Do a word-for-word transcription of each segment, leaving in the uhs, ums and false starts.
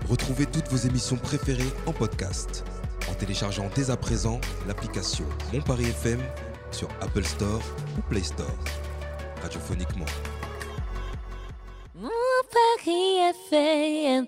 Retrouvez toutes vos émissions préférées en podcast en téléchargeant dès à présent l'application Mon Paris F M sur Apple Store ou Play Store. Radiophoniquement. Mon Paris F M.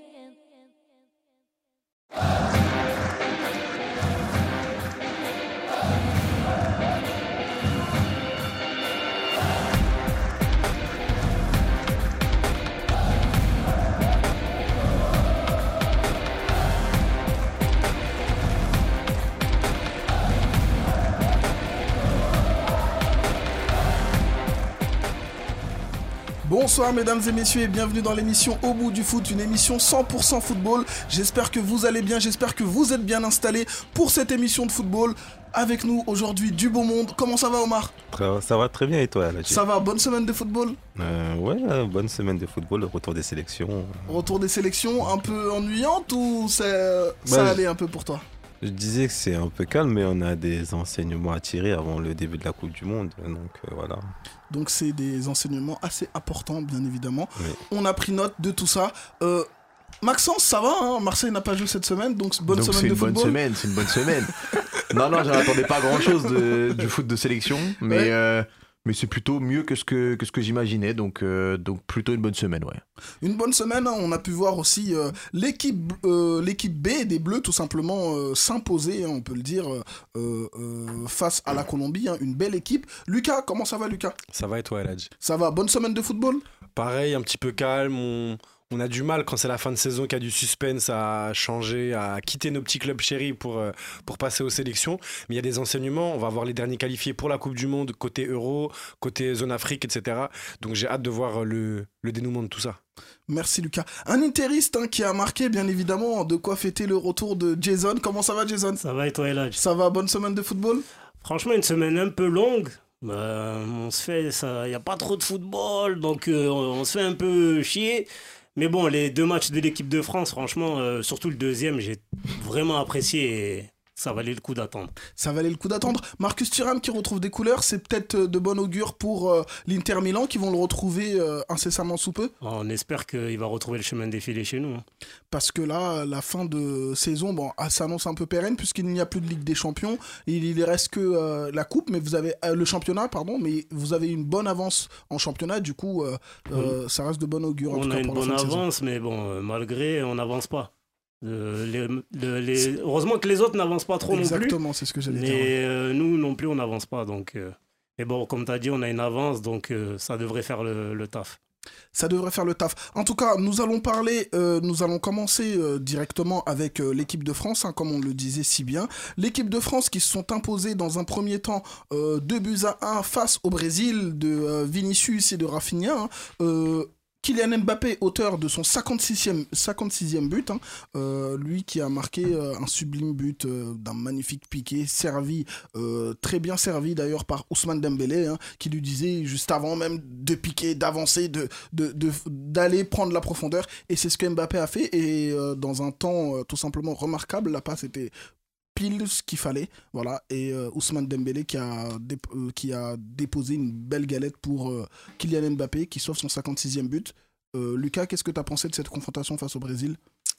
Bonsoir mesdames et messieurs et bienvenue dans l'émission Au bout du foot, une émission cent pour cent football. J'espère que vous allez bien, j'espère que vous êtes bien installés pour cette émission de football. Avec nous aujourd'hui du beau monde. Comment ça va Omar ? Ça va très bien et toi là, Ça va, bonne semaine de football ? euh, Ouais, bonne semaine de football, retour des sélections. Retour des sélections, un peu ennuyante ou ça, bah, ça allait un peu pour toi ? Je disais que c'est un peu calme, mais on a des enseignements à tirer avant le début de la Coupe du Monde, donc euh, voilà. Donc c'est des enseignements assez importants, bien évidemment. Oui. On a pris note de tout ça. Euh, Maxence, ça va, hein ? Marseille n'a pas joué cette semaine, donc bonne donc semaine de football. Donc c'est une bonne semaine, c'est une bonne semaine. non, non, j'en attendais pas grand-chose de, du foot de sélection, mais, ouais. euh, mais c'est plutôt mieux que ce que, que, ce que j'imaginais, donc, euh, donc plutôt une bonne semaine, ouais. Une bonne semaine, hein, on a pu voir aussi euh, l'équipe, euh, l'équipe B des Bleus tout simplement euh, s'imposer, hein, on peut le dire, euh, euh, face à la Colombie, hein, une belle équipe. Lucas, comment ça va Lucas ? Ça va et toi Eladj ? Ça va, bonne semaine de football ? Pareil, un petit peu calme, on, on a du mal quand c'est la fin de saison, qu'il y a du suspense à changer, à quitter nos petits clubs chéris pour, euh, pour passer aux sélections. Mais il y a des enseignements, on va voir les derniers qualifiés pour la Coupe du Monde, côté Euro, côté zone Afrique, et cetera. Donc j'ai hâte de voir le, le dénouement de tout ça. Merci Lucas. Un interiste hein, qui a marqué bien évidemment de quoi fêter le retour de Jason. Comment ça va Jason ? Ça va et toi Eladj ? Ça va, bonne semaine de football ? Franchement une semaine un peu longue. Bah, on se fait ça, il y a pas trop de football donc euh, on, on se fait un peu chier. Mais bon, les deux matchs de l'équipe de France, franchement, euh, surtout le deuxième, j'ai vraiment apprécié et ça valait le coup d'attendre. Ça valait le coup d'attendre. Marcus Thuram qui retrouve des couleurs, c'est peut-être de bon augure pour euh, l'Inter Milan qui vont le retrouver euh, incessamment sous peu. On espère qu'il va retrouver le chemin défilé chez nous. Hein. Parce que là, la fin de saison bon, ah, s'annonce un peu pérenne puisqu'il n'y a plus de Ligue des Champions. Il ne reste que euh, la Coupe, mais vous avez euh, le championnat, pardon, mais vous avez une bonne avance en championnat. Du coup, euh, oui. euh, ça reste de bon augure. En on tout a cas, une pour bonne la fin de avance, saison. mais bon, euh, malgré, on n'avance pas. Euh, les, les, les... Heureusement que les autres n'avancent pas trop. Exactement, non plus. Exactement, c'est ce que j'allais mais dire. Mais euh, nous non plus, on n'avance pas. Donc, euh... Mais bon, comme tu as dit, on a une avance, donc euh, ça devrait faire le, le taf. Ça devrait faire le taf. En tout cas, nous allons parler, euh, nous allons commencer euh, directement avec euh, l'équipe de France, hein, comme on le disait si bien. L'équipe de France qui se sont imposées dans un premier temps euh, deux buts à un face au Brésil de euh, Vinicius et de Rafinha. Hein, euh, Kylian Mbappé, auteur de son cinquante-sixième, cinquante-sixième but, hein, euh, lui qui a marqué euh, un sublime but euh, d'un magnifique piqué, servi, euh, très bien servi d'ailleurs par Ousmane Dembélé, hein, qui lui disait juste avant même de piquer, d'avancer, de, de, de, d'aller prendre la profondeur, et c'est ce que Mbappé a fait, et euh, dans un temps euh, tout simplement remarquable, la passe était pile ce qu'il fallait, voilà, et euh, Ousmane Dembélé qui a, dép- euh, qui a déposé une belle galette pour euh, Kylian Mbappé qui sauve son cinquante-sixième but. Euh, Lucas, qu'est-ce que tu as pensé de cette confrontation face au Brésil ?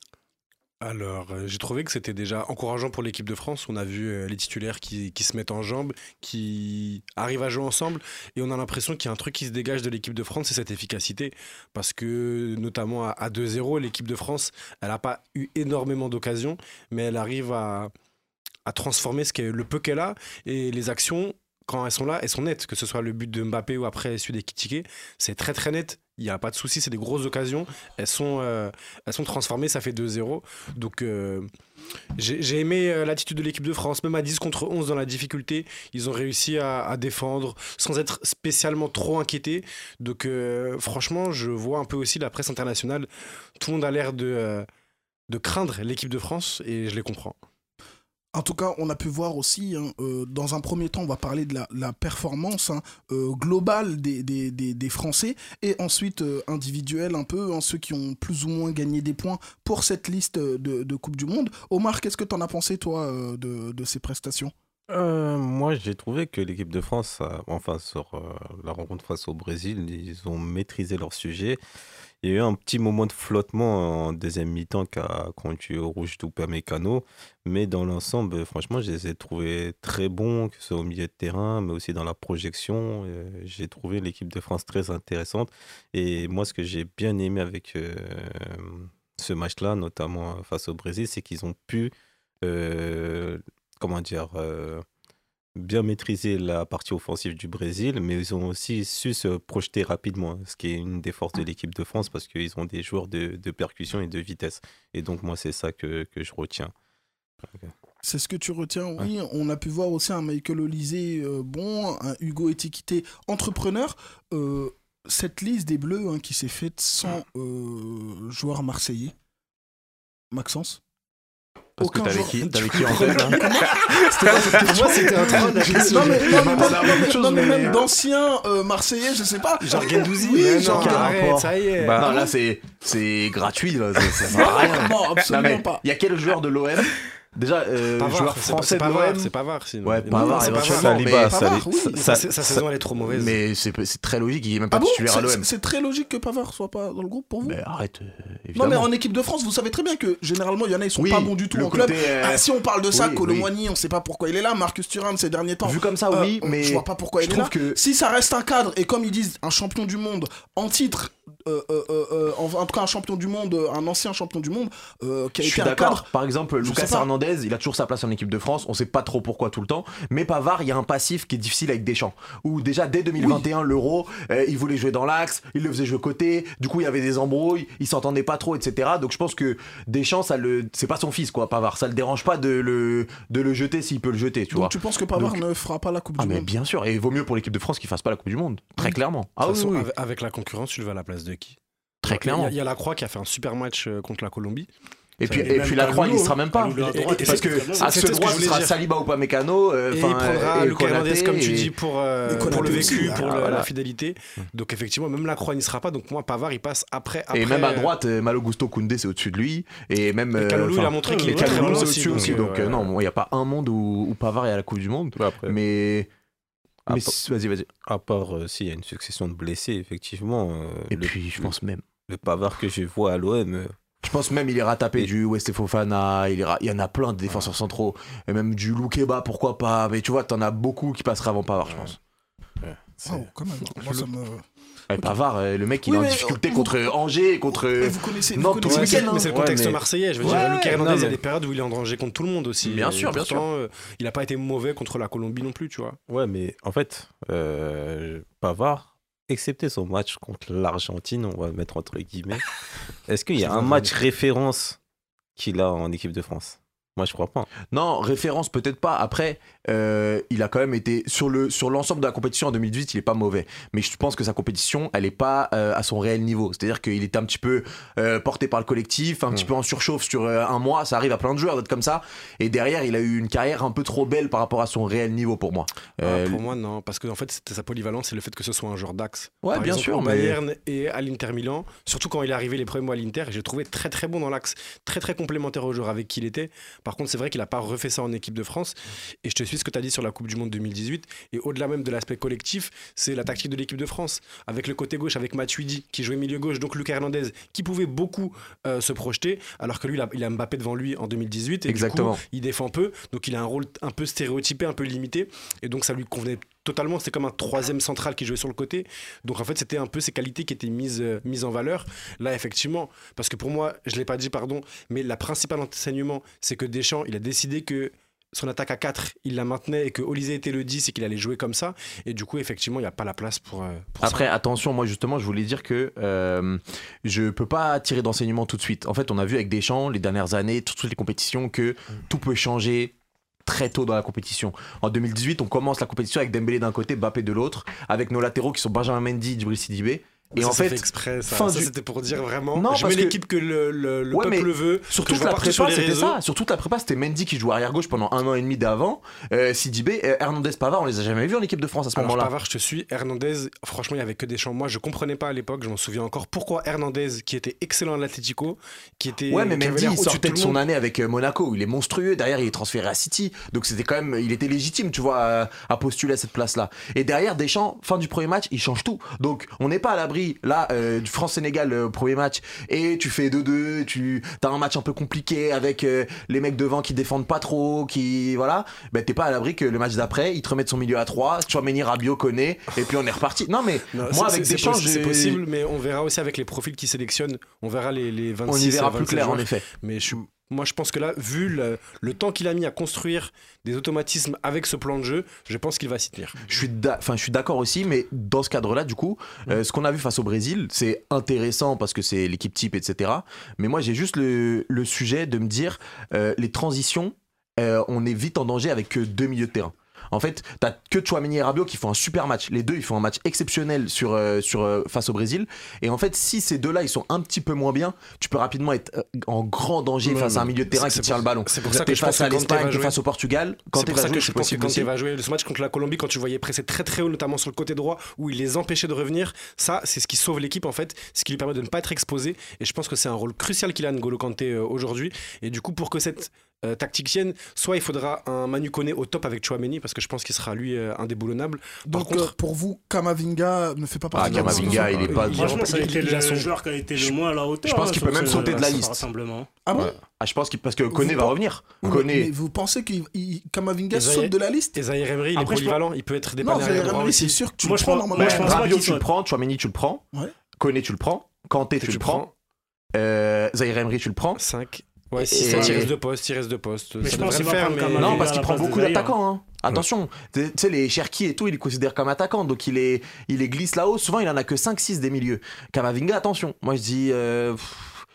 Alors, euh, j'ai trouvé que c'était déjà encourageant pour l'équipe de France. On a vu euh, les titulaires qui, qui se mettent en jambes, qui arrivent à jouer ensemble. Et on a l'impression qu'il y a un truc qui se dégage de l'équipe de France, c'est cette efficacité. Parce que, notamment à, à deux zéro, l'équipe de France, elle n'a pas eu énormément d'occasions, mais elle arrive à, à transformer ce qu'est, le peu qu'elle a. Et les actions, quand elles sont là, elles sont nettes. Que ce soit le but de Mbappé ou après celui d'Ekitike, c'est très très net. Il n'y a pas de souci, c'est des grosses occasions. Elles sont, euh, elles sont transformées, ça fait deux zéro. Donc, euh, j'ai, j'ai aimé euh, l'attitude de l'équipe de France. Même à dix contre onze dans la difficulté, ils ont réussi à, à défendre sans être spécialement trop inquiétés. Donc, euh, franchement, je vois un peu aussi la presse internationale. Tout le monde a l'air de, euh, de craindre l'équipe de France et je les comprends. En tout cas, on a pu voir aussi, hein, euh, dans un premier temps, on va parler de la, la performance hein, euh, globale des, des, des, des Français, et ensuite euh, individuelle un peu, hein, ceux qui ont plus ou moins gagné des points pour cette liste de, de Coupe du Monde. Omar, qu'est-ce que tu en as pensé, toi, euh, de, de ces prestations ? Euh, moi, j'ai trouvé que l'équipe de France, a, enfin, sur euh, la rencontre face au Brésil, ils ont maîtrisé leur sujet. Il y a eu un petit moment de flottement en deuxième mi-temps qui a conduit au rouge d'Upamecano. Mais dans l'ensemble, franchement, je les ai trouvés très bons, que ce soit au milieu de terrain, mais aussi dans la projection. Euh, J'ai trouvé l'équipe de France très intéressante. Et moi, ce que j'ai bien aimé avec euh, ce match-là, notamment face au Brésil, c'est qu'ils ont pu, euh, comment dire, euh, bien maîtriser la partie offensive du Brésil, mais ils ont aussi su se projeter rapidement, ce qui est une des forces de l'équipe de France, parce qu'ils ont des joueurs de, de percussion et de vitesse. Et donc, moi, c'est ça que, que je retiens. Okay. C'est ce que tu retiens, oui. Ouais. On a pu voir aussi un Michael Olise euh, bon, un Hugo Ekitike entrepreneur. Euh, cette liste des Bleus hein, qui s'est faite sans euh, joueurs marseillais. Maxence? Parce Aucun que t'avais joueur... qui, t'avais qui en tête hein Pour moi, c'était un troll. Non, mais, non, mais, même, non, mais même d'anciens euh, Marseillais, je sais pas. Genre Gendouzi. Oui, mais genre non, arrête, ça y est. Bah, non, là, c'est, c'est gratuit. Là, ça, ça sert à rien. Non, absolument non, pas. Il y a quel joueur de l'O M Déjà, euh, Pavard, joueur c'est français pas, de c'est l'O M. C'est Pavard, sinon. Ouais, Pavard, éventuellement. Saliba, Pavard, oui. Sa, sa, sa saison, elle est trop mauvaise. Mais c'est, c'est très logique, il est même pas Ah bon titulaire à l'O M. c'est, c'est très logique que Pavard soit pas dans le groupe pour vous? Mais arrête, euh, évidemment. Non, mais en équipe de France, vous savez très bien que généralement, il y en a, ils sont oui, pas bons du tout en côté, club. Euh... Ah, si on parle de ça, oui, Colomboigny, oui. on sait pas pourquoi il est là. Marcus Thuram, ces derniers temps. Vu comme ça, euh, oui, mais. Je vois pas pourquoi il est là. Que... Si ça reste un cadre, et comme ils disent, un champion du monde en titre. Euh, euh, euh, en, en tout cas un champion du monde, un ancien champion du monde euh, qui a je été suis un d'accord. cadre. Par exemple, Lucas Hernandez, il a toujours sa place en équipe de France. On sait pas trop pourquoi tout le temps. Mais Pavard, il y a un passif qui est difficile avec Deschamps. Où déjà dès deux mille vingt et un, oui. l'Euro, euh, il voulait jouer dans l'axe, il le faisait jouer côté. Du coup, il y avait des embrouilles, il s'entendait pas trop, et cetera. Donc je pense que Deschamps, ça le, c'est pas son fils, quoi, Pavard. Ça le dérange pas de le, de le jeter s'il peut le jeter, tu Donc vois. tu penses que Pavard Donc... ne fera pas la Coupe ah, du mais Monde? Bien sûr. Et il vaut mieux pour l'équipe de France qu'il fasse pas la Coupe du Monde, très mmh. clairement. Ah oui, façon, oui. Avec la concurrence, tu le vas à la place de qui? Très clairement. Il y, y a Lacroix qui a fait un super match contre la Colombie. Et puis, et puis Lacroix, il y sera même pas. Et, et, parce que à ce droit, ce sera Saliba ou Upamecano. Euh, et il prendra Lucas Hernandez, comme tu dis, pour, euh, pour le vécu, aussi, pour ah, le, voilà. la fidélité. Donc effectivement, même Lacroix n'y sera pas. Donc moi, Pavard, il passe après. après et même à droite, Malo Gusto Koundé, c'est au-dessus de lui. Et même. Et Kalulu, il a montré qu'il était très bon aussi. aussi donc euh, non, il n'y a pas un monde où, où Pavard est à la Coupe du Monde. Ouais, après. Mais. Mais part... vas-y, vas-y. À part euh, s'il y a une succession de blessés, effectivement. Euh, et le, puis, je pense même. Le Pavard que je vois à l'O M. Euh, Je pense même il ira taper et... du Wesley Fofana, il, ira... il y en a plein de défenseurs centraux, et même du Loukeba, pourquoi pas, mais tu vois, t'en as beaucoup qui passeraient avant Pavard, je pense. Ouais. Oh, quand même. Moi, ça me... ouais, Pavard, le mec, il oui, est en difficulté vous... contre Angers, contre. Mais vous connaissez, non, vous tout connaissez ouais, mais c'est le contexte ouais, mais... marseillais. Je veux ouais, dire, Lucas Hernandez, il y a des périodes où il est en danger contre tout le monde aussi. Bien sûr, bien pourtant, sûr. Euh, il n'a pas été mauvais contre la Colombie non plus, tu vois. Ouais, mais en fait, euh, Pavard. Excepté son match contre l'Argentine, on va le mettre entre guillemets, est-ce qu'il y a un match référence qu'il a en équipe de France? Moi, je crois pas. Non, référence peut-être pas. Après, euh, il a quand même été sur le sur l'ensemble de la compétition en deux mille dix-huit, il est pas mauvais. Mais je pense que sa compétition, elle est pas euh, à son réel niveau. C'est-à-dire qu'il était un petit peu euh, porté par le collectif, un mmh. petit peu en surchauffe sur euh, un mois. Ça arrive à plein de joueurs d'être comme ça. Et derrière, il a eu une carrière un peu trop belle par rapport à son réel niveau pour moi. Euh, ah, pour moi, non, parce que en fait, c'était sa polyvalence et le fait que ce soit un joueur d'axe. Ouais, par bien exemple, sûr. Au Mais... Bayern et à l'Inter Milan, surtout quand il est arrivé les premiers mois à l'Inter, j'ai trouvé très très bon dans l'axe, très très complémentaire aux joueurs avec qui il était. Par contre, c'est vrai qu'il a pas refait ça en équipe de France. Et je te suis ce que tu as dit sur la Coupe du Monde deux mille dix-huit. Et au-delà même de l'aspect collectif, c'est la tactique de l'équipe de France. Avec le côté gauche, avec Matuidi qui jouait milieu gauche, donc Lucas Hernandez qui pouvait beaucoup euh, se projeter, alors que lui, il a, il a Mbappé devant lui en deux mille dix-huit. Et exactement. Du coup, il défend peu. Donc il a un rôle un peu stéréotypé, un peu limité. Et donc ça lui convenait totalement. C'était comme un troisième central qui jouait sur le côté. Donc en fait, c'était un peu ses qualités qui étaient mises, euh, mises en valeur. Là, effectivement, parce que pour moi, je ne l'ai pas dit, pardon, mais la principale enseignement, c'est que Deschamps, il a décidé que son attaque à quatre, il la maintenait et que Olise était le dix et qu'il allait jouer comme ça. Et du coup, effectivement, il n'y a pas la place pour, euh, pour Après, ça. attention, moi justement, je voulais dire que euh, je ne peux pas tirer d'enseignement tout de suite. En fait, on a vu avec Deschamps, les dernières années, toutes les compétitions, que mmh. tout peut changer très tôt dans la compétition. En deux mille dix-huit, on commence la compétition avec Dembélé d'un côté, Mbappé de l'autre, avec nos latéraux qui sont Benjamin Mendy, Djibril Sidibé. Et ça, en fait, fait, exprès, ça, fin ça du... c'était pour dire vraiment, non, je mets l'équipe que le, le, le ouais, peuple le veut. Sur toute la prépa, c'était ça. Sur toute la prépa, c'était Mendy qui jouait arrière gauche pendant un an et demi d'avant. Euh, Sidibé, euh, Hernandez, Pavard, on les a jamais vus en équipe de France à ce moment-là. Pavard, je te suis. Hernandez, franchement, il y avait que des champs. Moi, je comprenais pas à l'époque. Je m'en souviens encore pourquoi Hernandez, qui était excellent à l'Atlético, qui était. Ouais, mais Mendy, il sortait de son année avec Monaco, où il est monstrueux. Derrière, il est transféré à City. Donc c'était quand même, il était légitime, tu vois, à, à postuler à cette place-là. Et derrière, Deschamps, fin du premier match, il change tout. Donc on n'est pas à l'abri Emery, là, euh, du France-Sénégal, euh, premier match, et tu fais deux deux, tu as un match un peu compliqué avec euh, les mecs devant qui défendent pas trop, qui. Voilà, ben t'es pas à l'abri que le match d'après, ils te remettent son milieu à trois, Tchouaméni, Rabiot, Koné, et puis on est reparti. Non, mais Non, moi, c'est- avec c'est Deschamps, possi- c'est j'ai- possible, mais on verra aussi avec les profils qu'ils sélectionnent. On verra les, les vingt-six on y verra à plus vingt-sept clair, en joueurs. effet. Mais je suis- moi, je pense que là, vu le, le temps qu'il a mis à construire des automatismes avec ce plan de jeu, je pense qu'il va s'y tenir. Je suis, d'a- enfin, je suis d'accord aussi, mais dans ce cadre-là, du coup, euh, ce qu'on a vu face au Brésil, c'est intéressant parce que c'est l'équipe type, et cetera. Mais moi, j'ai juste le, le sujet de me dire, euh, les transitions, euh, on est vite en danger avec que deux milieux de terrain. En fait, t'as que Tchouaméni et Rabiot qui font un super match. Les deux, ils font un match exceptionnel sur, euh, sur, euh, face au Brésil. Et en fait, si ces deux-là, ils sont un petit peu moins bien, tu peux rapidement être euh, en grand danger Ouais, face à un ouais. milieu de terrain C'est- qui c'est tient pour- le ballon. c'est pour ça T'es que je pense face à que Kanté l'Espagne, va t'es jouer. face au Portugal. Quand C'est t'es pour ça va que jouer, je c'est pense que possible Kanté aussi. va jouer. Ce match contre la Colombie, quand tu voyais presser très très haut, notamment sur le côté droit, où il les empêchait de revenir, ça, c'est ce qui sauve l'équipe en fait, ce qui lui permet de ne pas être exposé. Et je pense que c'est un rôle crucial qu'il a N'Golo Kanté euh, aujourd'hui. Et du coup, pour que cette euh, tactique tienne, soit il faudra un Manu Koné au top avec Tchouaméni, parce que je pense qu'il sera lui euh, indéboulonnable. Par Donc contre, euh, pour vous, Kamavinga ne fait pas Ah, partie de la Kamavinga, discussion. il est pas. il- Franchement, ça a il- été il a le son- joueur qui a été le moins à la hauteur. je pense hein, qu'il sur peut même ce- sauter de la ce liste. rassemblement. Ah bon? Ah, je pense qu'il parce que Koné Vous va pen- revenir. Oui, mais- Koné. mais vous pensez que Kamavinga Zaire- saute de la liste? et Zahir Emery, il est Après, je polyvalent, il peut être Non, dépanné Zaire arrière droit Emery, c'est aussi. sûr que tu Moi, le je prends pense- normalement. moi, je pense pas Rabiot, qu'il tu soit- le prends. Tchouaméni, tu le prends. Ouais. Koné, tu le prends. Kanté, tu, le prends. Euh, Zahir Emery, tu le prends. cinq. Ouais, Et- six, sept, il reste deux postes, il reste deux postes. Mais Ça je pense devrait qu'il le va faire, prendre mais... Kamavinga Non, parce à qu'il la prend place de beaucoup Zaire. d'attaquants. Hein. Attention, tu sais, les Cherki et tout, il les considère comme attaquants, donc il les, il les glisse là-haut. Souvent, il en a que cinq six des milieux. Kamavinga, attention. Moi, je dis. euh, pff,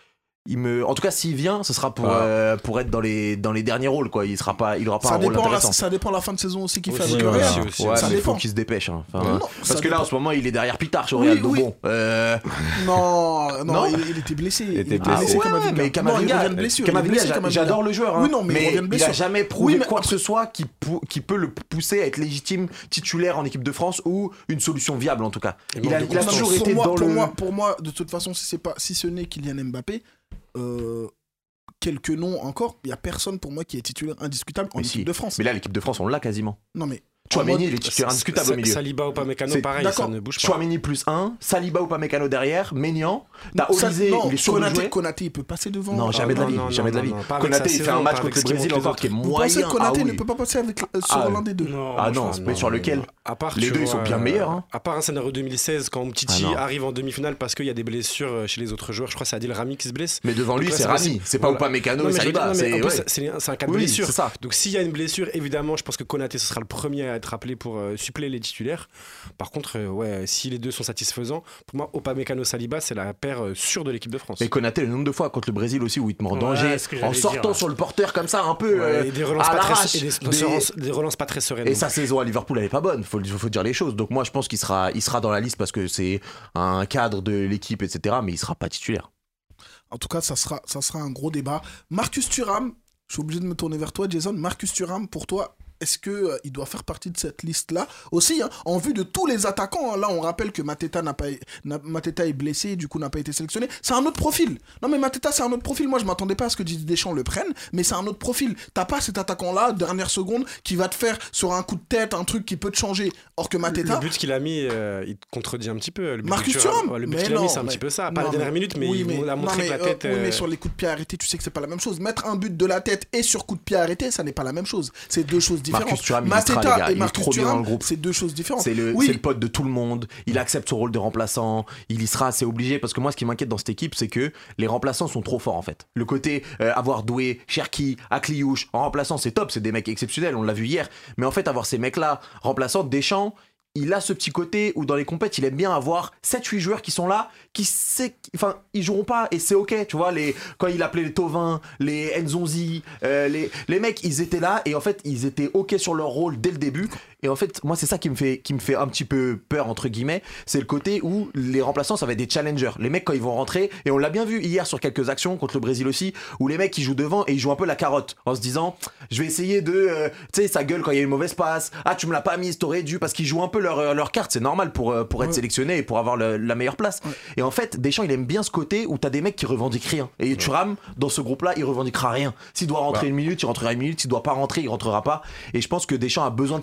il me... En tout cas, s'il vient, ce sera pour, Ah. euh, pour être dans les, dans les derniers rôles. Quoi. Il sera pas, il aura pas Ça un rôle dépend, la, intéressant. ça dépend la fin de saison aussi qu'il fait Aussi, avec le ouais, Real. aussi, aussi. Ouais, Ça mais il faut dépend. qu'il se dépêche. hein. Enfin, Non, parce ça que là, dépend. en ce moment, il est derrière Pitard au Oui, Real. Donc oui. bon. euh, Non, non, Non. il, il était blessé. Il était était blessé. Ah ouais, Kamavinga. mais Non, il Kamavinga, revient de blessure. il est Kamavinga, blessé, j'a- Kamavinga. j'adore le joueur. hein. Oui, non, mais il revient de il a blessure. jamais prouvé Oui, mais quoi que après- ce soit qui, pou- qui peut le pousser à être légitime titulaire en équipe de France ou une solution viable en tout cas. Il Il a, manque de il a Non, toujours mais été pour moi, dans pour le. moi, pour moi, de toute façon, si c'est pas, si ce n'est Kylian Mbappé, euh, quelques noms encore, il y a personne pour moi qui est titulaire indiscutable en Mais équipe si. de France. Mais là, l'équipe de France, on l'a quasiment. Non mais Chouameni, mode- il est titulaire indiscutable au milieu. Saliba ou Upamecano, C'est- pareil, ça d'accord. ne bouge pas. Chouameni plus un, Saliba ou Pamecano derrière, Maignan. T'as Ça- Olysée, non, il est sûr de Konaté, jouer. Konaté, il peut passer devant. Non, jamais de la non, vie, non, jamais de la non, vie. non, pas avec Konaté, sa il fait saison, un match pas contre avec le ce qui Brésil montre les encore qui est Vous moyen. pensez que Konaté Ah oui. ne peut pas passer avec, euh, sur Ah, l'un des deux? Non, Ah moi, non, je- mais sur lequel À part, Les tu deux, ils vois, sont bien euh, meilleurs, hein. À part un scénario deux mille seize, quand Titi Ah non. arrive en demi-finale parce qu'il y a des blessures euh, chez les autres joueurs, je crois que c'est Adil Rami qui se blesse. Mais devant lui, Donc là, c'est c'est Rami, possible. c'est pas Voilà. Upamecano Non, et mais je veux dire, Saliba. non, mais c'est- en plus, ouais. c'est c'est un cas de Oui, blessure. c'est ça. Donc s'il y a une blessure, évidemment, je pense que Konaté, ce sera le premier à être appelé pour euh, suppléer les titulaires. Par contre, euh, ouais, si les deux sont satisfaisants, pour moi, Upamecano Saliba, c'est la paire euh, sûre de l'équipe de France. Mais Konaté, le nombre de fois contre le Brésil aussi où il te met en Ouais, danger, ce que en j'allais sortant dire. sur le porteur comme ça, un peu Ouais, euh, et des relances, à pas l'arrache. très, et des, Des- relances- des relances pas très sereines. Et non sa plus. saison à Liverpool, elle est pas bonne, faut, faut dire les choses. Donc moi, je pense qu'il sera, il sera dans la liste parce que c'est un cadre de l'équipe, et cetera. Mais il sera pas titulaire. En tout cas, ça sera, ça sera un gros débat. Marcus Thuram, je suis obligé de me tourner vers toi, Jason. Marcus Thuram, pour toi, est-ce que euh, il doit faire partie de cette liste-là aussi, hein, en vue de tous les attaquants, hein. Là, on rappelle que Mateta n'a pas, n'a- Mateta est blessé, du coup n'a pas été sélectionné. C'est un autre profil. Non mais Mateta, c'est un autre profil. Moi, je m'attendais pas à ce que Didier Deschamps le prenne, mais c'est un autre profil. T'as pas cet attaquant-là, dernière seconde, qui va te faire sur un coup de tête un truc qui peut te changer. Or que Mateta. Le but qu'il a mis, euh, il te contredit un petit peu. Le but Marcus de Thuram, Thuram ouais, Le but Mais qu'il a mis, non, c'est un mais- petit peu ça. Pas non, la dernière mais- minute, mais oui, il a montré non, que la mais, tête. euh, oui, mais euh, sur les coups de pied arrêtés, tu sais que c'est pas la même chose. Mettre un but de la tête et sur coup de pied arrêté, ça n'est pas la même chose. C'est deux choses différentes. Marcus Thuram, il y sera, les gars. et Il est Marcus trop bien dans Thuram, le groupe. c'est deux choses différentes. C'est le, Oui. c'est le pote de tout le monde. Il accepte son rôle de remplaçant. Il y sera, c'est obligé. Parce que moi, ce qui m'inquiète dans cette équipe, c'est que les remplaçants sont trop forts en fait. Le côté euh, avoir Doué, Cherki, Akliouche en remplaçant, c'est top. C'est des mecs exceptionnels. On l'a vu hier. Mais en fait, avoir ces mecs-là remplaçants, Deschamps, il a ce petit côté où dans les compètes, il aime bien avoir sept huit joueurs qui sont là, qui sait, enfin, ils joueront pas et c'est ok, tu vois, les, quand il appelait les Thauvin, les Nzonzi, euh, les, les mecs, ils étaient là et en fait, ils étaient ok sur leur rôle dès le début. Et en fait, moi, c'est ça qui me fait, qui me fait un petit peu peur, entre guillemets, c'est le côté où les remplaçants, ça va être des challengers. Les mecs, quand ils vont rentrer, et on l'a bien vu hier sur quelques actions contre le Brésil aussi, où les mecs, ils jouent devant et ils jouent un peu la carotte, en se disant, je vais essayer de, euh, tu sais, ça gueule quand il y a une mauvaise passe, ah, tu me l'as pas mise, t'aurais dû, parce qu'ils jouent un peu leur, leur carte, c'est normal pour, euh, pour être Ouais. sélectionné et pour avoir le- la meilleure place. Ouais. Et en fait, Deschamps, il aime bien ce côté où t'as des mecs qui revendiquent rien. Et Thuram, dans ce groupe-là, il revendiquera rien. S'il doit rentrer Bah. une minute, il rentrera une minute, s'il doit pas rentrer, il rentrera pas. Et je pense que Deschamps a besoin de ces profils-là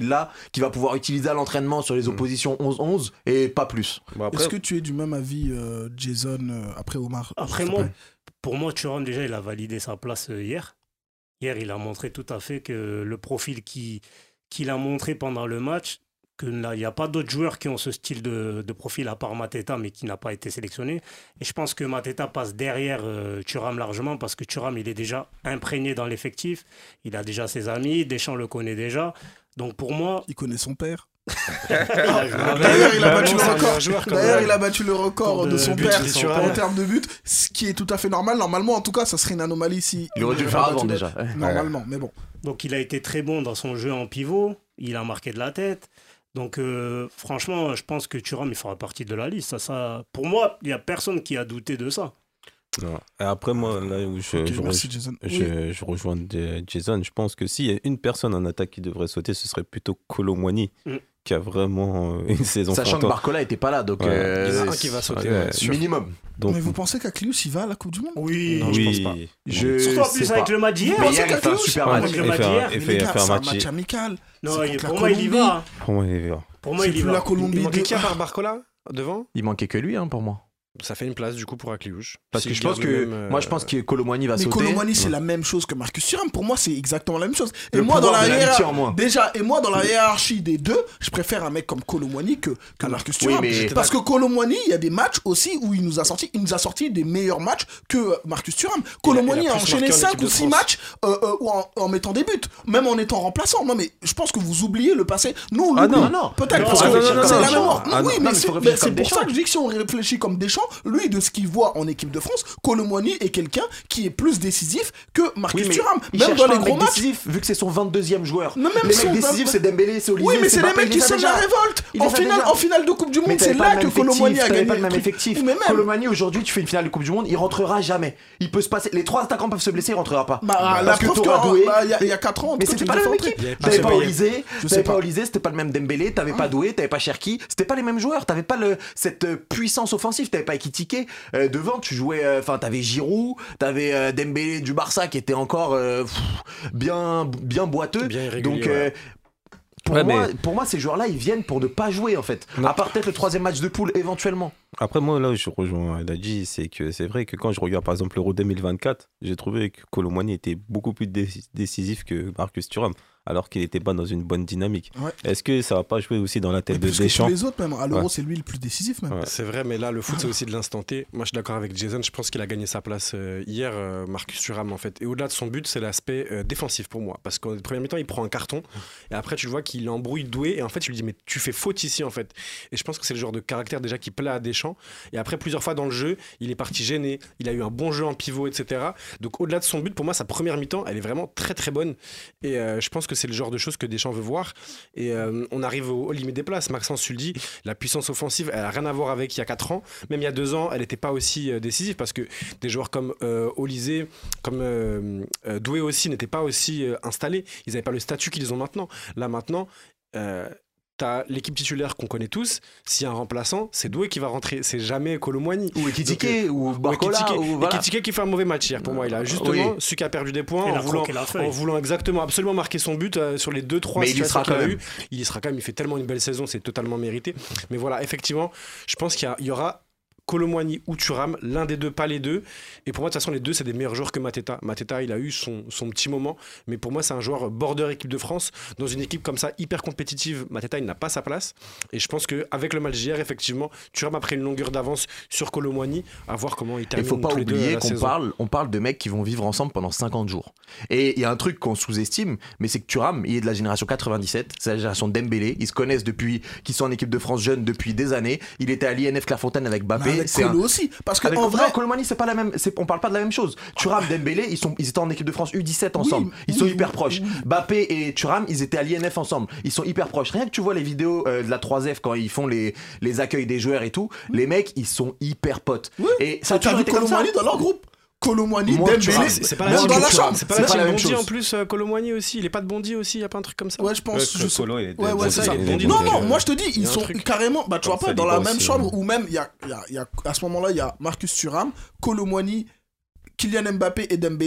profil-là qu'il va pouvoir utiliser à l'entraînement sur les oppositions onze onze et pas plus. Bon, après, Est-ce que tu es du même avis, euh, Jason, euh, après Omar? Après moi, pour moi, Thuram, déjà, il a validé sa place euh, hier. Hier, il a montré tout à fait que le profil qui, qu'il a montré pendant le match, qu'il n'y a pas d'autres joueurs qui ont ce style de, de profil à part Mateta, mais qui n'a pas été sélectionné. Et je pense que Mateta passe derrière euh, Thuram largement, parce que Thuram, il est déjà imprégné dans l'effectif. Il a déjà ses amis, Deschamps le connaît déjà. Donc pour moi... Il connaît son père. D'ailleurs, D'ailleurs, il a battu le c'est un record. meilleur joueur, quand D'ailleurs, même. il a battu le record De de son buts père de Thuram. en termes de buts, ce qui est tout à fait normal. Normalement, en tout cas, ça serait une anomalie si. Il aurait dû le avait faire battu avant le- déjà. Ouais. Normalement, mais bon. Donc il a été très bon dans son jeu en pivot, il a marqué de la tête. Donc euh, franchement, je pense que Thuram, il fera partie de la liste. Ça, ça... Pour moi, il n'y a personne qui a douté de ça. non. Et après, moi, là où je, Ok, je, merci, rej- Jason. je, Oui. je rejoins de- Jason, je pense que s'il y a une personne en attaque qui devrait sauter, ce serait plutôt Kolo Muani, Mm. qui a vraiment euh, une saison Sachant que fantôme. Barcola était pas là, donc Ouais. euh, Il y en a un c'est- qui va sauter, ouais, ouais, sûr. minimum. Donc, Mais vous pensez qu'Aklius, il va à la Coupe du Monde? Oui. Non, je pense oui, pas. Je Surtout en sais plus pas. avec le match d'hier. Mais pensez hier, il fait un qu'Aklius- super Ouais, match. avec le il match fait un- d'hier. il Mais fait- les il gars, fait un c'est un match. match amical. Non, C'est il- contre la pour moi, il y Colombie. va. hein. Pour moi, il va. Pour moi, C'est il y plus va. la Il Colombie manquait de- qui à part Barcola devant? Il manquait que lui hein, pour moi. Ça fait une place du coup pour Akliouche. Parce que S'il je pense garde que le même, euh, moi je pense que Kolo Muani va Mais sauter. Kolo Muani, c'est la même chose que Marcus Thuram. Pour moi, c'est exactement la même chose. Et Le moi, dans pouvoir la de l'amitié hiérar- en moins. déjà, et moi, dans la hiérarchie des deux, je préfère un mec comme Kolo Muani que, que Marcus oui, Thuram. mais- Parce que Kolo Muani, il y a des matchs aussi où il nous a sorti, il nous a sorti des meilleurs matchs que euh, Marcus Thuram. Kolo il a Muani a, plus enchaîné marqué en cinq équipe ou de six France. matchs euh, euh, ou en, en mettant des buts, même en étant remplaçant. Non, mais je pense que vous oubliez le passé. Nous, on Ah l'oublie. non, non. Peut-être Non, parce non, que non, non, c'est non, la non, mémoire. ah oui, non, mais mais c'est faut mais réfléchir c'est comme pour Deschamps. ça que je dis que si on réfléchit comme Deschamps, lui, de ce qu'il voit en équipe de France, Kolo Muani est quelqu'un qui est plus décisif que Marcus Oui, mais Thuram. il Même cherche dans pas les un gros mec matchs. décisif, vu que c'est son vingt-deuxième joueur. Non, même les son mecs décisifs, vingt- c'est Dembélé, c'est Olise, Oui, mais c'est les Mbappé, mecs il qui les a sonnent la déjà. révolte. Il En les a finale, déjà. en finale de Coupe du Mais Monde, t'avais c'est pas là le que même Kolo Muani effectif, a t'avais gagné. pas le même le- effectif. Mais même. Kolo Muani, aujourd'hui, tu fais une finale de Coupe du Monde, il rentrera jamais. Il peut se passer. Les trois attaquants peuvent se blesser, il rentrera pas. Bah, la Parce que preuve t'auras que, Doué. bah, il y a- il y a quatre ans, Mais quand c'était tu pas le la même fais entrer. équipe. Il y avait pas T'avais ce pas moyen. Olysée, Je sais t'avais pas pas. Olysée, c'était pas le même Dembélé, t'avais pas Doué, t'avais pas Cherki, c'était pas les mêmes joueurs, t'avais pas le, cette euh, puissance offensive, t'avais pas Ekitike. Euh, devant, tu jouais, euh, enfin, t'avais Giroud, t'avais euh, Dembélé du Barça qui était encore euh, pff, bien, bien boiteux. Bien irrégulier, Donc, euh, ouais. pour, Ouais, moi, mais- pour moi, ces joueurs-là, ils viennent pour ne pas jouer en fait. Non. À part peut-être le troisième match de poule éventuellement. Après, moi, là où je rejoins Eladji, c'est que c'est vrai que quand je regarde par exemple l'Euro deux mille vingt-quatre, j'ai trouvé que Kolo Muani était beaucoup plus dé- décisif que Marcus Thuram, alors qu'il n'était pas dans une bonne dynamique. Ouais. Est-ce que ça va pas jouer aussi dans la Et tête de plus que tous Deschamps? les autres, même. À l'Euro, Ouais. c'est lui le plus décisif, même. Ouais. C'est vrai, mais là, le foot, c'est aussi de l'instant T. Moi, je suis d'accord avec Jason. Je pense qu'il a gagné sa place euh, hier, euh, Marcus Thuram, en fait. Et au-delà de son but, c'est l'aspect euh, défensif pour moi. Parce qu'au premier mi-temps, il prend un carton. Et après, tu le vois qu'il embrouille Doué. Et en fait, tu lui dis, mais tu fais faute ici, en fait. Et je pense que c'est le genre de caractère déjà qui plaît à Deschamps. Et après, plusieurs fois dans le jeu, il est parti gêné. Il a eu un bon jeu en pivot, et cetera. Donc, au-delà de son but, pour moi, sa première mi-temps, elle est vraiment très, très bonne. Et euh, je pense que c'est le genre de choses que Deschamps veut voir. Et euh, on arrive aux, aux limites des places. Maxence, tu le dis, la puissance offensive, elle n'a rien à voir avec il y a quatre ans. Même il y a deux ans, elle n'était pas aussi euh, décisive parce que des joueurs comme euh, Olysée, comme euh, euh, Doué aussi, n'étaient pas aussi euh, installés. Ils n'avaient pas le statut qu'ils ont maintenant. Là, maintenant, euh, t'as l'équipe titulaire qu'on connaît tous. S'il y a un remplaçant, c'est Doué qui va rentrer. C'est jamais Kolo Muani. Ou Ekitike, Donc, euh, ou Ou Barcola, Ekitike. ou voilà. Ekitike qui fait un mauvais match hier pour moi. Il a justement, Oui. celui qui a perdu des points Il en a voulant, croqué la feuille. en voulant exactement absolument marquer son but euh, sur les deux trois Mais il y situations sera qu'il quand a même. eu. Il y sera quand même. Il fait tellement une belle saison, c'est totalement mérité. Mais voilà, effectivement, je pense qu'il y, a- il y aura Kolo Muani ou Thuram, l'un des deux, pas les deux. Et pour moi, de toute façon, les deux, c'est des meilleurs joueurs que Mateta. Mateta, il a eu son, son petit moment, mais pour moi, c'est un joueur border équipe de France. Dans une équipe comme ça, hyper compétitive, Mateta, il n'a pas sa place. Et je pense qu'avec le match d'hier, effectivement, Thuram a pris une longueur d'avance sur Kolo Muani, à voir comment il Il termine faut pas tous les deux oublier la qu'on saison. parle, on parle de mecs qui vont vivre ensemble pendant cinquante jours. Et il y a un truc qu'on sous-estime, mais c'est que Thuram, il est de la génération quatre-vingt-dix-sept, c'est la génération Dembélé. Ils se connaissent depuis, qu'ils sont en équipe de France jeune depuis des années. Il était à l'I N F Clairefontaine avec Mais Mbappé. avec C'est un- Kolo aussi. Parce que Avec en vrai, non, Kolo Muani, c'est pas la même. c'est- On parle pas de la même chose. Thuram, Dembélé, ils sont, ils étaient en équipe de France U dix-sept ensemble. Oui, ils oui, sont oui, hyper oui, proches. oui. Mbappé et Thuram, ils étaient à l'I N F ensemble. Ils sont hyper proches. Rien que tu vois les vidéos euh, de la trois F quand ils font les, les accueils des joueurs et tout, les mecs, ils sont hyper potes. Oui. Et ça a t'as toujours vu été Kolo comme ça. Muani dans leur groupe. Kolo Muani, Moi, Dembélé, Thuram, C'est c'est pas même la team dans la Thuram, chambre. C'est pas C'est la pas team la même Bondy chose. en plus, euh, Kolo Muani aussi. Il est pas de Bondy aussi, il y a pas un truc comme ça. Ouais, je pense. je sais- Colo, il est Ouais, ouais, c'est ça. il est Non, donc, non, euh, moi je te dis, il y ils a un sont truc. carrément, bah tu vois Comme pas, dans la Saliba même aussi, chambre ouais. où même, il y a, il y a- il y a- à ce moment-là, il y a Marcus Thuram, Kolo Muani, Kylian Mbappé et Dembélé.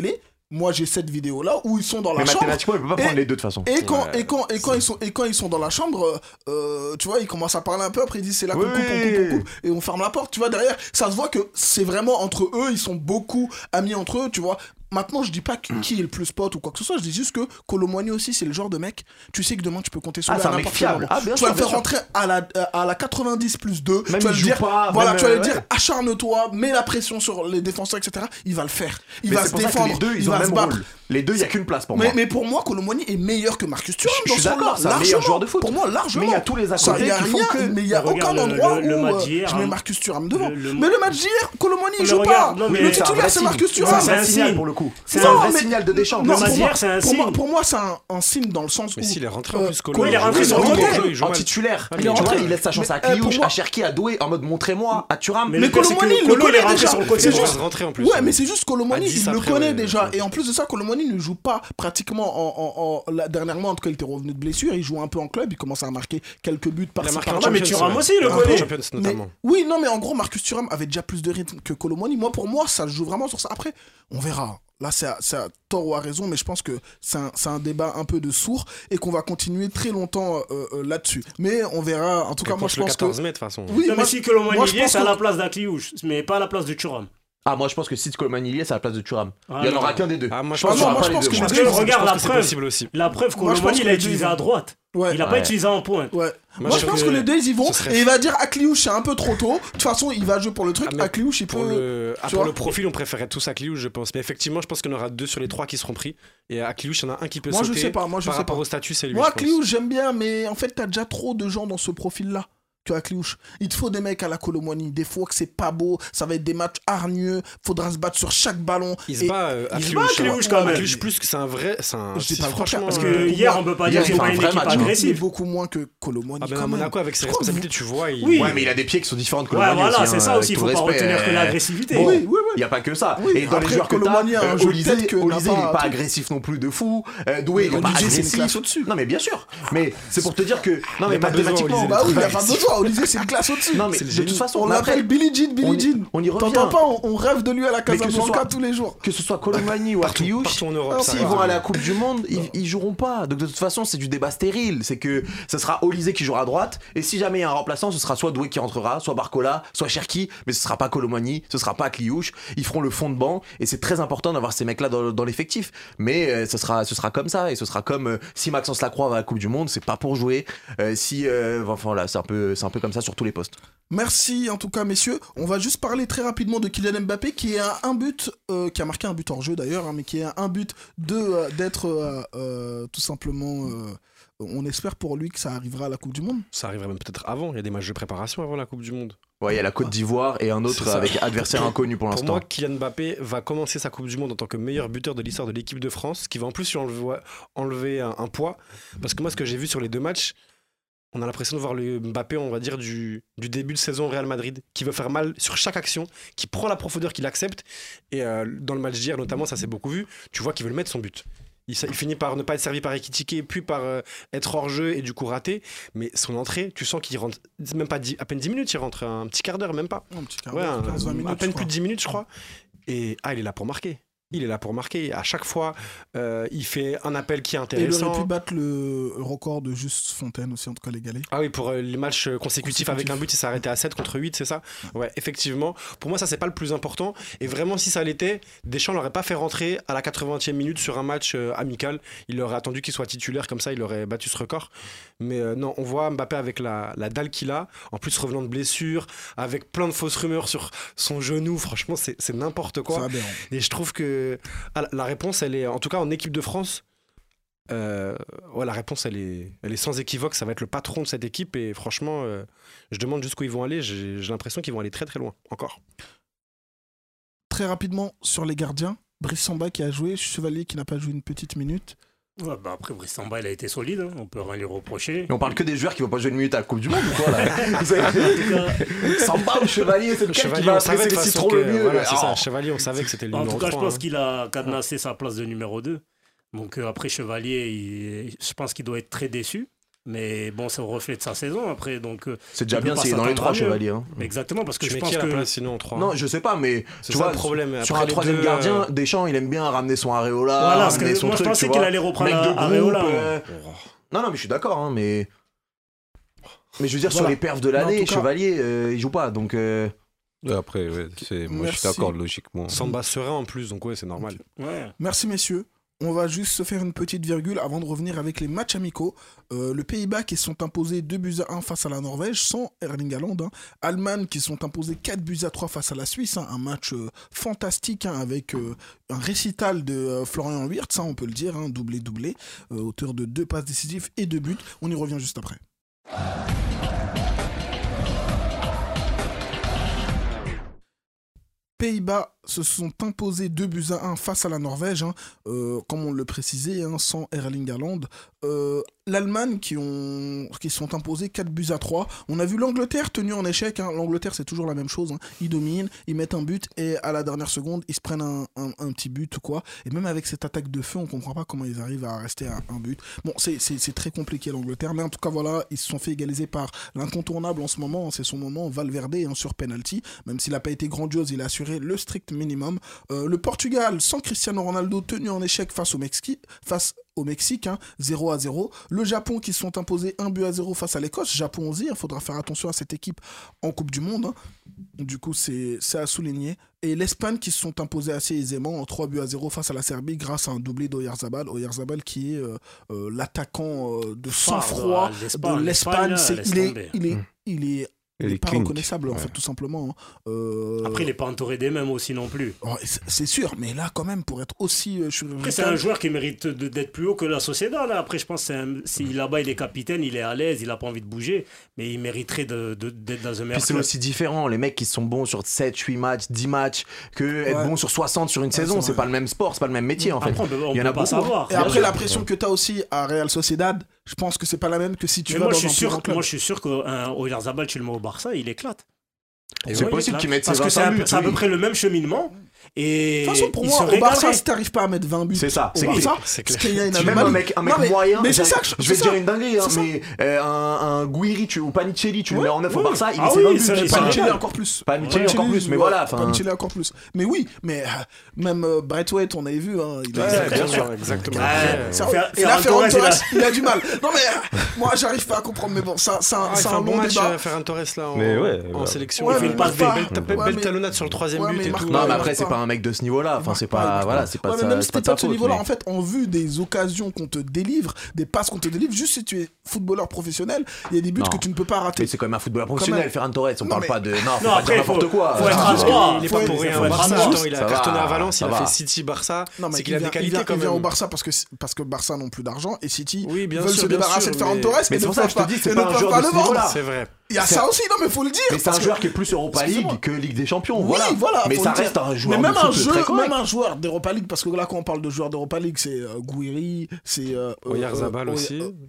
moi j'ai cette vidéo là où ils sont dans la Mais chambre. mathématiquement, il peut pas Et- prendre les deux de toute façon. Et quand, Ouais, et, quand, et, quand ils sont, et quand ils sont dans la chambre, euh, tu vois, ils commencent à parler un peu, après ils disent c'est là qu'on Oui. coupe, on coupe, on coupe, et on ferme la porte, tu vois, derrière, ça se voit que c'est vraiment entre eux, ils sont beaucoup amis entre eux, tu vois. Maintenant, je dis pas qui qui est le plus pote ou quoi que ce soit, je dis juste que Kolo Muani aussi, c'est le genre de mec, tu sais que demain tu peux compter sur Ah, lui c'est à un mec n'importe quel fiable. moment. Ah, bien tu sûr, vas le bien faire sûr. rentrer à la, à la quatre-vingt-dix plus deux, Même tu vas il lui joue dire, pas, voilà, même, tu vas lui euh, dire, ouais. acharne-toi, mets la pression sur les défenseurs, et cetera. Il va le faire. Il Mais va c'est se pour ça que défendre, les deux, il ils ont va le se même battre. rôle. Les deux, il y a qu'une place pour Mais, moi. mais pour moi, Kolo Muani est meilleur que Marcus Thuram Je dans suis ce d'accord, rôle-là. c'est un meilleur Largement. joueur de foot. Pour moi, largement. Mais il y a tous les à Ça, côté il y a qui font rien, que- mais il y a Mais aucun regarde, le- endroit le- le où match euh, d'hier, je mets hein. Marcus Thuram devant. Le- le- Mais le match d'hier, Kolo Muani il Mais joue regarde, pas. non, mais Le c'est un titulaire vrai c'est signe. Marcus C'est un Thuram. C'est vrai un signal signe. pour le coup. C'est C'est un- un vrai mais- signal de Deschamps. Non, Le pour match moi- d'hier, c'est un pour moi- signe. Pour moi, c'est un un signe dans le sens où. Mais s'il est rentré en euh, plus, Kolo. Oui, il est rentré joue sur mal, le il côté. joue, il joue En mal. titulaire. Ah, Tu mais il est vois, rentré. il laisse sa chance Mais, à eh, pour Kliouche, moi- à Cherki, à Doué, en mode montrez-moi, à Thuram. Mais Mais le pire, Kolo c'est Muani, que il le Kolo, il est connaît rentré déjà. sur le côté. C'est Il juste- va rentrer en plus. Ouais, mais c'est juste Kolo Muani, À dix il le après, connaît ouais. déjà. Et en plus de ça, Kolo Muani ne joue pas pratiquement en, en, en- là, dernièrement, en tout cas, il était revenu de blessure. Il joue un peu en club. Il commence à marquer quelques buts Il a par-ci marqué par-là. en Non, mais Champions, Thuram ouais. aussi, il le En connaît. Champions, Mais- notamment. oui, non, mais en gros, Marcus Thuram avait déjà plus de rythme que Kolo Muani. Moi, pour moi, ça joue vraiment sur ça. Après, on verra. Là, c'est à, c'est à tort ou à raison, mais je pense que c'est un, c'est un débat un peu de sourd et qu'on va continuer très longtemps euh, euh, là-dessus. Mais on verra. En tout cas, moi, je le pense que. quatorze mai, de toute façon. Oui, Non, moi, mais si Kolo moi, Muani je y est, pense c'est à que- la place d'Akliouche, mais pas à la place de Thuram. Ah, moi je pense que si Kolo Muani y est, c'est à la place de Thuram. Ah, Il n'y en non. aura qu'un des deux. Ah, moi, je Je pense pense non, moi, pas je les pense deux. que Moi, les Parce deux, que je regarde pense la que c'est preuve. possible aussi. La preuve, Moi, Kolo je pense Muani, que il a les deux, utilisé ils vont. à droite. Ouais. Il a pas Ouais. utilisé en pointe. Ouais. Moi, Moi, je je pense trouve que que les deux, ils y vont. ce serait- Et il va dire Akliouche, c'est un peu trop tôt. De toute façon, il va jouer pour le truc. Ah, mais Akliouche, il peut. Pour le, ah, tu pour vois. le profil, on préférait tous Akliouche, je pense. Mais effectivement, je pense qu'il y en aura deux sur les trois qui seront pris. Et Akliouche, il y en a un qui peut Moi, je sauter. sais pas. Moi, je Par sais rapport pas. au statut, c'est lui. Moi, je pense. Akliouche, j'aime bien, mais en fait, t'as déjà trop de gens dans ce profil-là. Que Akliouche. Il te faut des mecs à la Kolo Muani. Des fois que c'est pas beau, ça va être des matchs hargneux. Faudra se battre sur chaque ballon. Il se Et- bat, euh, il se Akliouche, bat, hein. Akliouche, quand même. Akliouche, plus que c'est un vrai. C'est un. Je dis si, pas le franchement. contraire, Parce Euh, que pour hier, moi- on peut pas hier, dire que il c'est fait pas un une vrai équipe match, hein. Mais agressive. beaucoup moins que Kolo Muani. Ah, ben quand à même. Monaco, avec ses Je crois que responsabilités, tu vois. Il... Oui. Ouais, mais il a des pieds qui sont différents de Kolo Ouais, Muani voilà, aussi, c'est hein, ça avec aussi. Il tout faut le pas respect, retenir que euh, l'agressivité. Bon, Oui, oui, oui. Il n'y a pas que ça. Oui, Et dans après, les joueurs que Kolo t'as, Muani a un euh, jeu de Olysée, tête que n'a Olysée, il pas n'est pas tout. agressif non plus de fou. Euh, Doué, il Mais n'est pas Olysée, c'est une agressif. classe au-dessus. Non, mais bien sûr. Mais c'est pour te dire que. Non, mais a pas besoin, mathématiquement. Olysée, Bah oui, il très a pas agressif. besoin. Olysée, c'est une classe au-dessus. Non, mais C'est le de génie. toute façon, On mais après, l'appelle Billie Jean, on Billie y- Jean. on y revient. T'entends pas, on, on rêve de lui à la Mais que ce Casablanca soit- tous les jours. que ce soit Kolo Muani ou Partout, Akliouche, partout en Europe. ça s'ils arrive. vont à la Coupe du Monde, ils, ils joueront pas. Donc de toute façon, c'est du débat stérile. C'est que ce sera Olysée qui jouera à droite, et si jamais il y a un remplaçant, ce sera soit Doué qui rentrera, soit Barcola, soit Cherki, mais ce sera pas Kolo Muani, ce sera pas Akliouche. Ils feront le fond de banc, et c'est très important d'avoir ces mecs-là dans, dans l'effectif. Mais euh, ce sera, ce sera comme ça, et ce sera comme euh, si Maxence Lacroix va à la Coupe du Monde, c'est pas pour jouer. Euh, si, euh, enfin là, c'est un peu, c'est un peu comme ça sur tous les postes. Merci en tout cas messieurs. On va juste parler très rapidement de Kylian Mbappé qui a un but, euh, qui a marqué un but hors jeu d'ailleurs, hein, mais qui a un but de euh, d'être euh, euh, tout simplement. Euh, on espère pour lui que ça arrivera à la Coupe du Monde. Ça arriverait même peut-être avant. Il y a des matchs de préparation avant la Coupe du Monde. Ouais, il y a la Côte d'Ivoire et un autre C'est ça. avec adversaire inconnu pour Pour l'instant. moi, Kylian Mbappé va commencer sa Coupe du Monde en tant que meilleur buteur de l'histoire de l'équipe de France, qui va en plus lui enlever, enlever un, un poids. Parce que moi, ce que j'ai vu sur les deux matchs, on a l'impression de voir le Mbappé, on va dire, du, du début de saison au Real Madrid, qui veut faire mal sur chaque action, qui prend la profondeur qu'il accepte. Et euh, dans le match d'hier, notamment, ça s'est beaucoup vu, tu vois qu'il veut le mettre son but. Il, il finit par ne pas être servi par Ekitike, puis par euh, être hors jeu et du coup raté. Mais son entrée, tu sens qu'il rentre, même pas dix, à peine dix minutes, il rentre un petit quart d'heure, même pas. Un petit quart Ouais, d'heure, un- quinze vingt minutes. à peine je plus de crois. dix minutes, je crois. Et ah, il est là pour marquer. Il est là pour marquer. À chaque fois, euh, il fait un appel qui est Et il aurait intéressant. pu battre le record de Juste Fontaine aussi, en tout cas l'égaler. Ah oui, pour euh, les matchs euh, consécutifs avec un but, il s'est arrêté à sept contre huit, c'est ça? Ouais, effectivement. Pour moi, ça, c'est pas le plus important. Et vraiment, si ça l'était, Deschamps l'aurait pas fait rentrer à la quatre-vingtième minute sur un match euh, amical. Il aurait attendu qu'il soit titulaire, comme ça, il aurait battu ce record. Mais euh, non, on voit Mbappé avec la, la dalle qu'il a, en plus revenant de blessure, avec plein de fausses rumeurs sur son genou. Franchement, c'est c'est n'importe quoi. C'est aberrant. Et je trouve que ah, la réponse, elle est, en tout cas en équipe de France, euh, ouais, la réponse, elle est, elle est sans équivoque. Ça va être le patron de cette équipe. Et franchement, euh, je demande jusqu'où ils vont aller. J'ai j'ai l'impression qu'ils vont aller très très loin, encore. Très rapidement sur les gardiens, Brice Samba qui a joué, Chevalier qui n'a pas joué une petite minute. Ouais, bah après, Brice Samba, il a été solide, hein. On peut rien lui reprocher. Mais on parle que des joueurs qui vont pas jouer une minute à la Coupe du Monde ou quoi là Vous avez- En tout cas, Samba ou Chevalier, c'est lequel qui Chevalier, va on savait apprécier de les toute façon citrons le que- mieux voilà, c'est ça. Oh. Chevalier, on savait que c'était le en numéro tout cas, je trois, pense hein. qu'il a cadenassé sa place de numéro deux. Donc euh, après Chevalier, il- je pense qu'il doit être très déçu. Mais bon, ça reflète sa saison après. Donc, euh, C'est déjà il peut bien pas s'il est dans les s'attendre trois à mieux. chevaliers. Hein. Exactement, parce que Tu je mets pense qui à la que. place sinon en trois? Non, je sais pas, mais C'est tu ça vois, le problème. sur Après, un les troisième deux, gardien, euh, Deschamps, il aime bien ramener son Areola. Voilà, parce ramener que son moi je truc, pensais tu qu'il vois. allait reprendre Mec de groupe, Areola. euh, Non, non, mais je suis d'accord, hein, mais. Mais je veux dire, sur Voilà. les perfs de Mais en l'année, tout cas- Chevalier, euh, il joue pas, donc. euh, Et après, ouais, c'est... moi je Merci. suis d'accord, logiquement. Samba serein en plus, donc ouais, c'est normal. Ouais. Merci messieurs. On va juste se faire une petite virgule avant de revenir avec les matchs amicaux. Euh, le Pays-Bas qui sont imposés deux buts à un face à la Norvège sans Erling Haaland. Hein. Allemagne qui sont imposés quatre buts à trois face à la Suisse. Hein. Un match euh, fantastique hein, avec euh, un récital de euh, Florian Wirtz, hein, on peut le dire, hein, doublé-doublé, euh, auteur de deux passes décisives et deux buts. On y revient juste après. Pays-Bas se sont imposés deux buts à un face à la Norvège, hein, euh, comme on le précisait, hein, sans Erling Haaland. Euh, L'Allemagne qui, ont, qui sont imposés quatre buts à trois. On a vu l'Angleterre tenue en échec. Hein. L'Angleterre, c'est toujours la même chose. Hein. Ils dominent, ils mettent un but et à la dernière seconde, ils se prennent un, un, un petit but ou quoi. Et même avec cette attaque de feu, on comprend pas comment ils arrivent à rester à un but. Bon, c'est très compliqué l'Angleterre, mais en tout cas, voilà, ils se sont fait égaliser par l'incontournable en ce moment. Hein, c'est son moment, Valverde, hein, sur penalty. Même s'il n'a pas été grandiose, il a assuré le strict minimum. Euh, le Portugal, sans Cristiano Ronaldo, tenu en échec face au Mexique, face au Mexique, hein, zéro à zéro. Le Japon qui se sont imposés un but à zéro face à l'Écosse. Japon aussi, il faudra faire attention à cette équipe en Coupe du Monde. Hein. Du coup, c'est à souligner. Et l'Espagne qui se sont imposés assez aisément en trois buts à zéro face à la Serbie grâce à un doublé d'Oyarzabal. Oyarzabal qui est euh, euh, l'attaquant euh, de sang-froid de l'Espagne. Il est, il est, il est Il n'est pas clink. reconnaissable, en ouais. fait, tout simplement. Euh... Après, il n'est pas entouré des mêmes aussi non plus. Oh, c'est sûr, mais là, quand même, pour être aussi... Euh, Après, c'est un joueur qui mérite d'être plus haut que la Sociedad. Là. Après, je pense que si là-bas, il est capitaine, il est à l'aise, il n'a pas envie de bouger, mais il mériterait d'être de, de, dans un meilleur. Puis c'est aussi différent. Les mecs qui sont bons sur sept, huit matchs, dix matchs, que ouais. être bon sur soixante sur une ouais, saison, c'est pas le même sport, c'est pas le même métier, en fait. Après, on peut, on il y en a pas beaucoup. Savoir. Et après, la pression que tu as aussi à Real Sociedad, je pense que c'est pas la même que si tu mais vas moi, dans je suis un sûr, club. Moi, je suis sûr qu'Oyarzabal, tu le mette au Barça, il éclate. C'est possible qu'il mette ses Parce que c'est buts, à, à peu près le même cheminement. Et de toute façon, pour moi, au Barça, si t'arrives pas à mettre vingt buts, c'est ça, c'est clair. C'est clair. Même un mec, un mec non, mais, moyen, mais c'est ça que je, je vais te dire une dinguerie, hein, mais euh, un, un Guiri tu, ou Panicelli, tu ouais, le mets en neuf ouais. au Barça, il ah met oui, ses vingt buts. Panicelli encore plus. Panicelli encore plus, mais voilà. Panicelli encore plus. Mais oui, mais même Braithwaite, on avait vu. Hein, il ouais, bien sûr, exactement. Et là, Ferran Torres, il a du mal. Non, mais moi, j'arrive pas à comprendre, mais bon, ça, c'est un bon match. Ferran Torres là en sélection. Il fait une passe belle talonnade sur le troisième but et tout. Non, mais après, c'est pas un mec de ce niveau-là. Enfin, c'est pas, voilà, c'est pas ouais, ça. Même si t'es pas de ce niveau-là, en fait, en vue des occasions qu'on te délivre, des passes qu'on te délivre, juste si tu es footballeur professionnel, il y a des buts non. que tu ne peux pas rater. Mais c'est quand même un footballeur professionnel, Ferran Torres. On non, parle mais... pas de. Non, faut non, pas après, dire n'importe quoi. Faut être à droit. Il est pas pour rien au Barça. Il a cartonné à Valence, il a fait City, Barça. C'est qu'il a des qualités quand même. Il vient au Barça parce que Barça n'ont plus d'argent et City veulent sûr, se débarrasser de Ferran Torres. Mais c'est pour ça que je te dis, c'est pas un joueur de ce niveau-là. C'est vrai. Il y a ça aussi, non mais faut le dire. Mais c'est un joueur qui est plus Europa League que Ligue des Champions, oui, voilà. Mais ça reste un joueur mais même de un foot jeu, très correct. Même un joueur d'Europa League, parce que là quand on parle de joueurs d'Europa League, c'est euh, Guiri, c'est... Euh, Oyarzabal euh, aussi. Euh,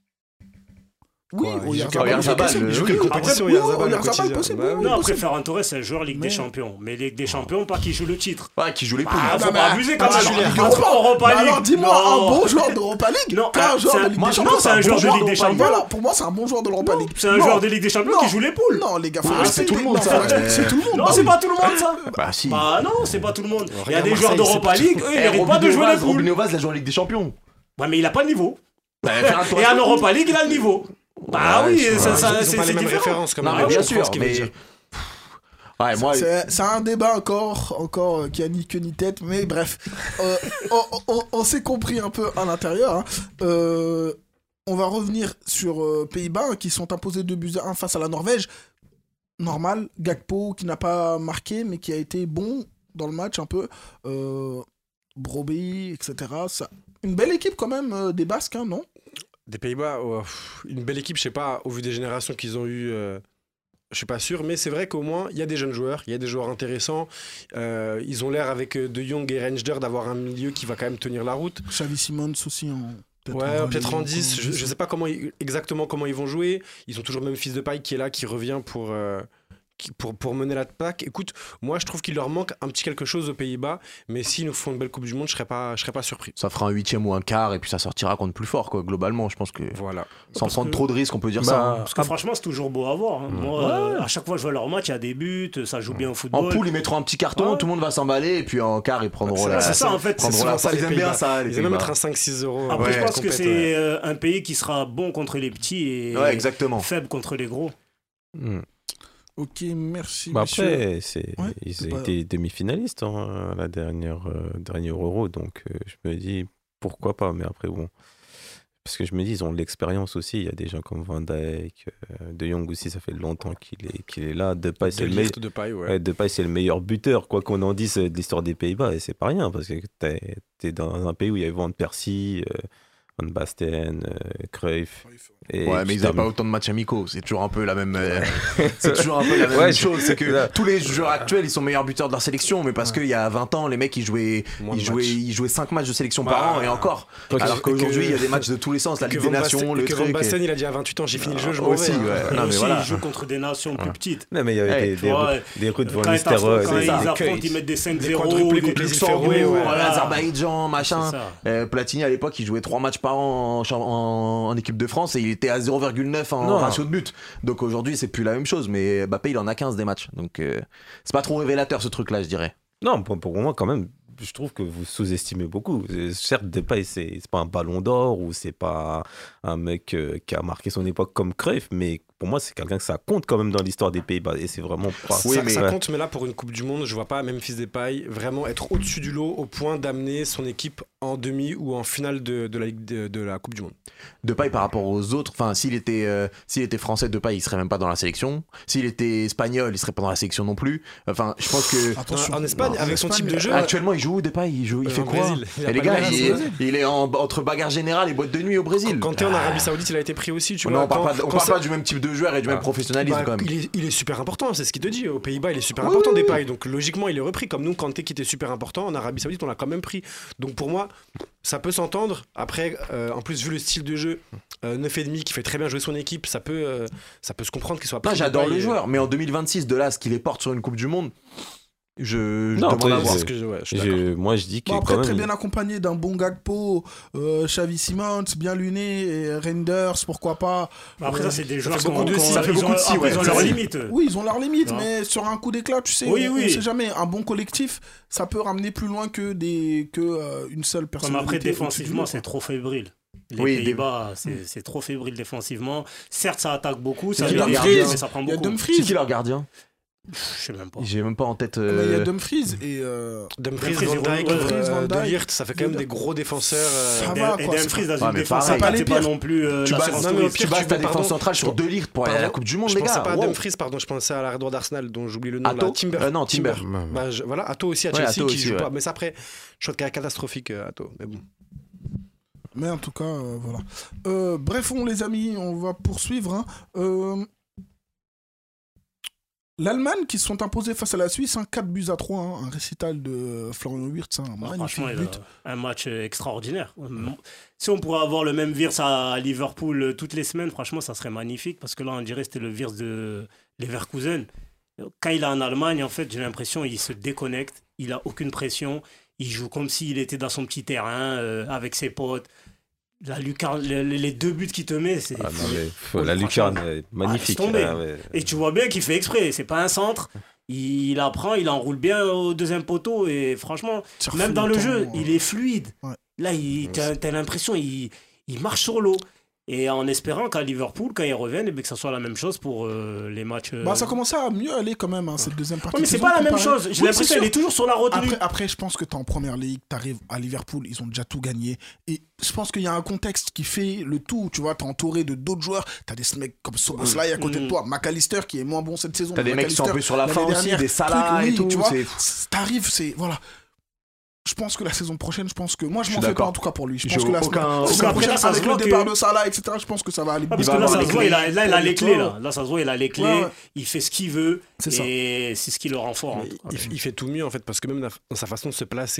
oui, Oyarzabal. Il joue quelle compétition Oyarzabal possible. Non, après Ferran Torres, c'est un joueur Ligue des Champions. Mais Ligue des Champions, pas qui joue le titre. Ouais, qui joue les poules. Ah, faut pas abuser quand même. Europa League. Alors dis-moi un bon joueur d'Europa League. Non, un joueur de Ligue des Champions. C'est un joueur de Ligue des Champions. Voilà, pour moi, c'est un bon joueur de l'Europa League. C'est un joueur de Ligue des Champions qui joue les poules. Non, les gars, faut respecter tout le monde. C'est tout le monde. Non, c'est pas tout le monde ça. Bah si. Bah non, c'est pas tout le monde. Il y a des joueurs d'Europa League, eux, ils méritent pas de jouer les poules. Robinho Vaz, il a joué en Ligue des Champions. Ouais, mais il a pas le niveau. Et en Europa League, il a le niveau. Bah oui, ça, ça, c'est pas les mêmes différent. références comme non, bien sûr, mais ouais, moi c'est un débat encore encore euh, qui a ni queue ni tête, mais bref, euh, on, on, on s'est compris un peu à l'intérieur. Hein. Euh, on va revenir sur euh, Pays-Bas hein, qui sont imposés deux buts à un face à la Norvège. Normal, Gakpo qui n'a pas marqué mais qui a été bon dans le match un peu. Euh, Brobbey, et cetera. Ça... Une belle équipe quand même euh, des Basques, hein, non? Des Pays-Bas, oh, une belle équipe, je sais pas, au vu des générations qu'ils ont eues, euh, je suis pas sûr, mais c'est vrai qu'au moins, il y a des jeunes joueurs, il y a des joueurs intéressants. Euh, ils ont l'air, avec De Jong et Reinsder, d'avoir un milieu qui va quand même tenir la route. Xavi Simons aussi en... Peut-être ouais, en peut-être en dix, je, je sais pas comment ils, exactement comment ils vont jouer. Ils ont toujours Memphis Depay qui est là, qui revient pour, euh, qui- pour, pour mener l'attaque. Écoute, moi, je trouve qu'il leur manque un petit quelque chose aux Pays-Bas, mais s'ils nous font une belle Coupe du Monde, je serais pas, je serais pas surpris. Ça fera un huitième ou un quart et puis ça sortira contre plus fort, quoi. Globalement, je pense que Voilà. sans Parce prendre que- trop de risques, on peut dire Bah, ça. hein. Parce que franchement, c'est toujours beau à voir. hein. Moi, euh, à chaque fois que je vois leur match, il y a des buts, ça joue bien au En football. poule, ils mettront un petit carton, Ouais. tout le monde va s'emballer et puis en quart, ils prendront C'est la. c'est ça, en fait, prendront c'est la- souvent ça, Ils les aiment bien Pays-Bas. ça, les Ils aiment même Pays-Bas. mettre un cinq six euros. Après, Ouais, je pense que complète, c'est ouais. euh, un pays qui sera bon contre les petits et Ouais, exactement. faible contre les gros. Hmm. Ok, merci. Bah messieurs. après, c'est, Ouais, ils c'est ont pas- été demi-finalistes hein, à la dernière, euh, dernière Euro, donc euh, je me dis pourquoi pas, mais après bon. Parce que je me dis, ils ont de l'expérience aussi. Il y a des gens comme Van Dijk, euh, De Jong aussi, ça fait longtemps qu'il est, qu'il est là. Depay, c'est De le meilleur. Ligt, de paille, ouais. Ouais, Depay, c'est le meilleur buteur, quoi qu'on en dise de l'histoire des Pays-Bas, et c'est pas rien, parce que t'es, t'es dans un pays où il y avait Van Persie, euh, Van Basten, euh, Cruyff. Et Ouais, mais tu ils n'avaient pas termines- autant de matchs amicaux. C'est toujours un peu la même. euh, c'est toujours un peu la même Ouais, chose. C'est que là. tous les joueurs actuels, ils sont meilleurs buteurs de leur sélection, mais parce qu'il y a vingt ans, les mecs, ils jouaient, Moins ils de jouaient, matchs. ils jouaient cinq matchs de sélection Bah, par an et encore. que- Alors qu'aujourd'hui, que- il y a des matchs de tous les sens, la Que Ligue des Van Nations, Basten, le que Van truc. Basten, et- il a dit à vingt-huit ans, j'ai fini le jeu, je m'en aussi, vais. ouais. hein. Et Non, mais aussi, voilà. ils jouent contre des nations plus petites. Non, mais il y avait Hey, des, des, ouais. des rues devant Quand, ils Nistelrooy. affrontent- quand c'est ils ça. affrontent, ils mettent des cinq zéro, quadruplés des contre les Luxembourg, Féroé, ouais. voilà. L'Azerbaïdjan, machin. C'est ça. Euh, Platini à l'époque, il jouait trois matchs par an en, cha- en- en équipe de France et il était à zéro virgule neuf en Non. ratio de but. Donc aujourd'hui, c'est plus la même chose. Mais Mbappé, il en a quinze des matchs. Donc euh, c'est pas trop révélateur ce truc-là, je dirais. Non, pour, pour moi, quand même, je trouve que vous sous-estimez beaucoup. Euh, Certes, Depay, c'est, c'est pas un ballon d'or ou c'est pas un mec euh, qui a marqué son époque comme Cruyff, mais pour moi, c'est quelqu'un que ça compte quand même dans l'histoire des Pays-Bas. Et c'est vraiment pas. Oui, ça, mais- ça ouais. compte, mais là, pour une Coupe du Monde, je vois pas Memphis Depay vraiment être au-dessus du lot au point d'amener son équipe en demi ou en finale de, de, la, Ligue de, de la Coupe du Monde. Depay par rapport aux autres, enfin s'il était euh, s'il était français, Depay il serait même pas dans la sélection. S'il était espagnol, il serait pas dans la sélection non plus. Enfin, je pense que Attention. En Espagne, Non, en avec son Espagne, type de jeu, actuellement il joue où Depay, il joue, il Euh, fait en quoi Brésil. Il a Et les pas de gars, glace, il, est- Brésil. il est en, entre bagarre générale et boîte de nuit au Brésil. quand t'es en Arabie Saoudite, il a été pris aussi. Tu non, vois, on parle quand- pas, on quand parle c'est- pas du même type de joueur et du même Ah. professionnalisme Bah, quand même. il, est, il est super important, c'est ce qu'il te dit. Aux Pays-Bas, il est super important, Depay. Donc logiquement, il est repris. Comme nous, Kanté qui était super important, en Arabie Saoudite, on l'a quand même pris. Donc pour moi, ça peut s'entendre. Après, euh, en plus, vu le style de jeu, euh, neuf virgule cinq qui fait très bien jouer son équipe, ça peut, euh, ça peut se comprendre qu'il soit pris. Non, j'adore Depay, le et- joueur, mais en deux mille vingt-six, de là à ce qu'il les porte sur une Coupe du Monde, je, je Non, demande après, à C'est voir. ce que je- ouais, je suis d'accord. Je- moi, je dis que Bon, après, quand très même. bien accompagné d'un bon Gakpo, euh, Xavi Simons, bien luné, et Renders, pourquoi pas. Après, ça, c'est des joueurs fait qui beaucoup ont- de qui ont- si, ça fait ils beaucoup ont- de si, après, ouais. ils ont Ça, leurs c'est- limites. Oui, ils ont leurs limites, Non. mais sur un coup d'éclat, tu sais, Oui, on, oui. on sait jamais. Un bon collectif, ça peut ramener plus loin que, des, que euh, une seule personne. Comme après, défensivement, c'est trop fébrile. Les Oui, Pays-Bas, c'est c'est trop fébrile défensivement. Certes, ça attaque beaucoup, ça C'est met qui des leur buts, gardien mais ça prend Il y a beaucoup. Dumfries. C'est qui leur gardien Je sais même pas. J'ai même pas en tête. Ah, mais il y euh, a Dumfries et. euh, Dumfries, Dumfries, Van Dijk, ouais, Dumfries, euh, Van De Dijk. Ligt, ça fait quand même des gros défenseurs. euh, Ça Et va, et quoi, Dumfries c'est dans pas- une mais défense, pareil. ça les c'est pas pires. non plus euh, Tu bases, l'assurance non, mais au touriste. tu pire, bases tu ta peux- défense pardon, centrale sur deux Ligt pour aller à la Pardon, Coupe du Monde, Je les pensais gars. pas à Wow. Dumfries, pardon, je pensais à l'arrière droit d'Arsenal dont j'oublie le nom. Atto là, Timber. Euh, non, Timber. Bah, je- voilà, Atto aussi à Ouais, Chelsea Atto qui aussi, joue ouais. pas. Mais c'est après, je trouve qu'il y a catastrophique euh, Atto. Mais bon. Mais en tout cas, euh, voilà. Euh, bref, on, les amis, on va poursuivre. hein. Euh, L'Allemagne qui se sont imposés face à la Suisse, hein, quatre buts à trois, hein, un récital de Florian Wirtz, hein, un Ah, magnifique franchement, il but. a un match euh, extraordinaire. Si on pourrait avoir le même Wirtz à Liverpool euh, toutes les semaines, franchement, ça serait magnifique parce que là, on dirait que c'était le Wirtz de Leverkusen. Quand il est en Allemagne, en fait, j'ai l'impression qu'il se déconnecte, il a aucune pression, il joue comme s'il était dans son petit terrain euh, avec ses potes. La lucarne, les, les deux buts qu'il te met, c'est. Ah, non, mais, faut- la franchement, lucarne, est magnifique. laisse tomber. Ah, ouais. Et tu vois bien qu'il fait exprès, c'est pas un centre. Il, il apprend, il enroule bien au deuxième poteau et franchement, Tire même fou dans le temps, jeu, ouais. il est fluide. Ouais. Là, il- t'as t'as l'impression il, il marche sur l'eau. Et en espérant qu'à Liverpool, quand ils reviennent, eh bien, que ça soit la même chose pour euh, les matchs. euh, Bah, ça commençait à mieux aller quand même, hein, cette deuxième partie. Ouais, mais de c'est saison pas la même comparée- chose. J'ai Oui, c'est l'impression sûr. qu'il est toujours sur la retenue. Après, après, je pense que t'es en première ligue, t'arrives à Liverpool, ils ont déjà tout gagné. Et je pense qu'il y a un contexte qui fait le tout. Tu vois, t'es entouré de d'autres joueurs. T'as des mecs comme Soboslai à côté de Mm. toi. McAllister qui est moins bon cette saison. T'as des mecs qui sont un peu sur la fin l'année aussi, dernière, des Salah truc, et oui, tout. tu vois, c'est- c'est- T'arrives, c'est. Voilà. Je pense que la saison prochaine, je pense que. Moi, je Je m'en suis fais pas d'accord. en tout cas pour lui. Je J'ai pense que la aucun- saison aucun- saison prochaine, Après, ça se avec le voit départ que- de Salah, et cetera, je pense que ça va aller Ah, parce Il que va là, avoir ça les se voit, il a, clés. là, il a les Pour clés. toi. Là. là, ça se voit, il a les clés. Ouais, ouais. Il fait ce qu'il veut. C'est ça. Et c'est ce qui le rend fort. en Mais tout cas. il, il fait tout mieux en fait parce que même dans sa façon de se placer,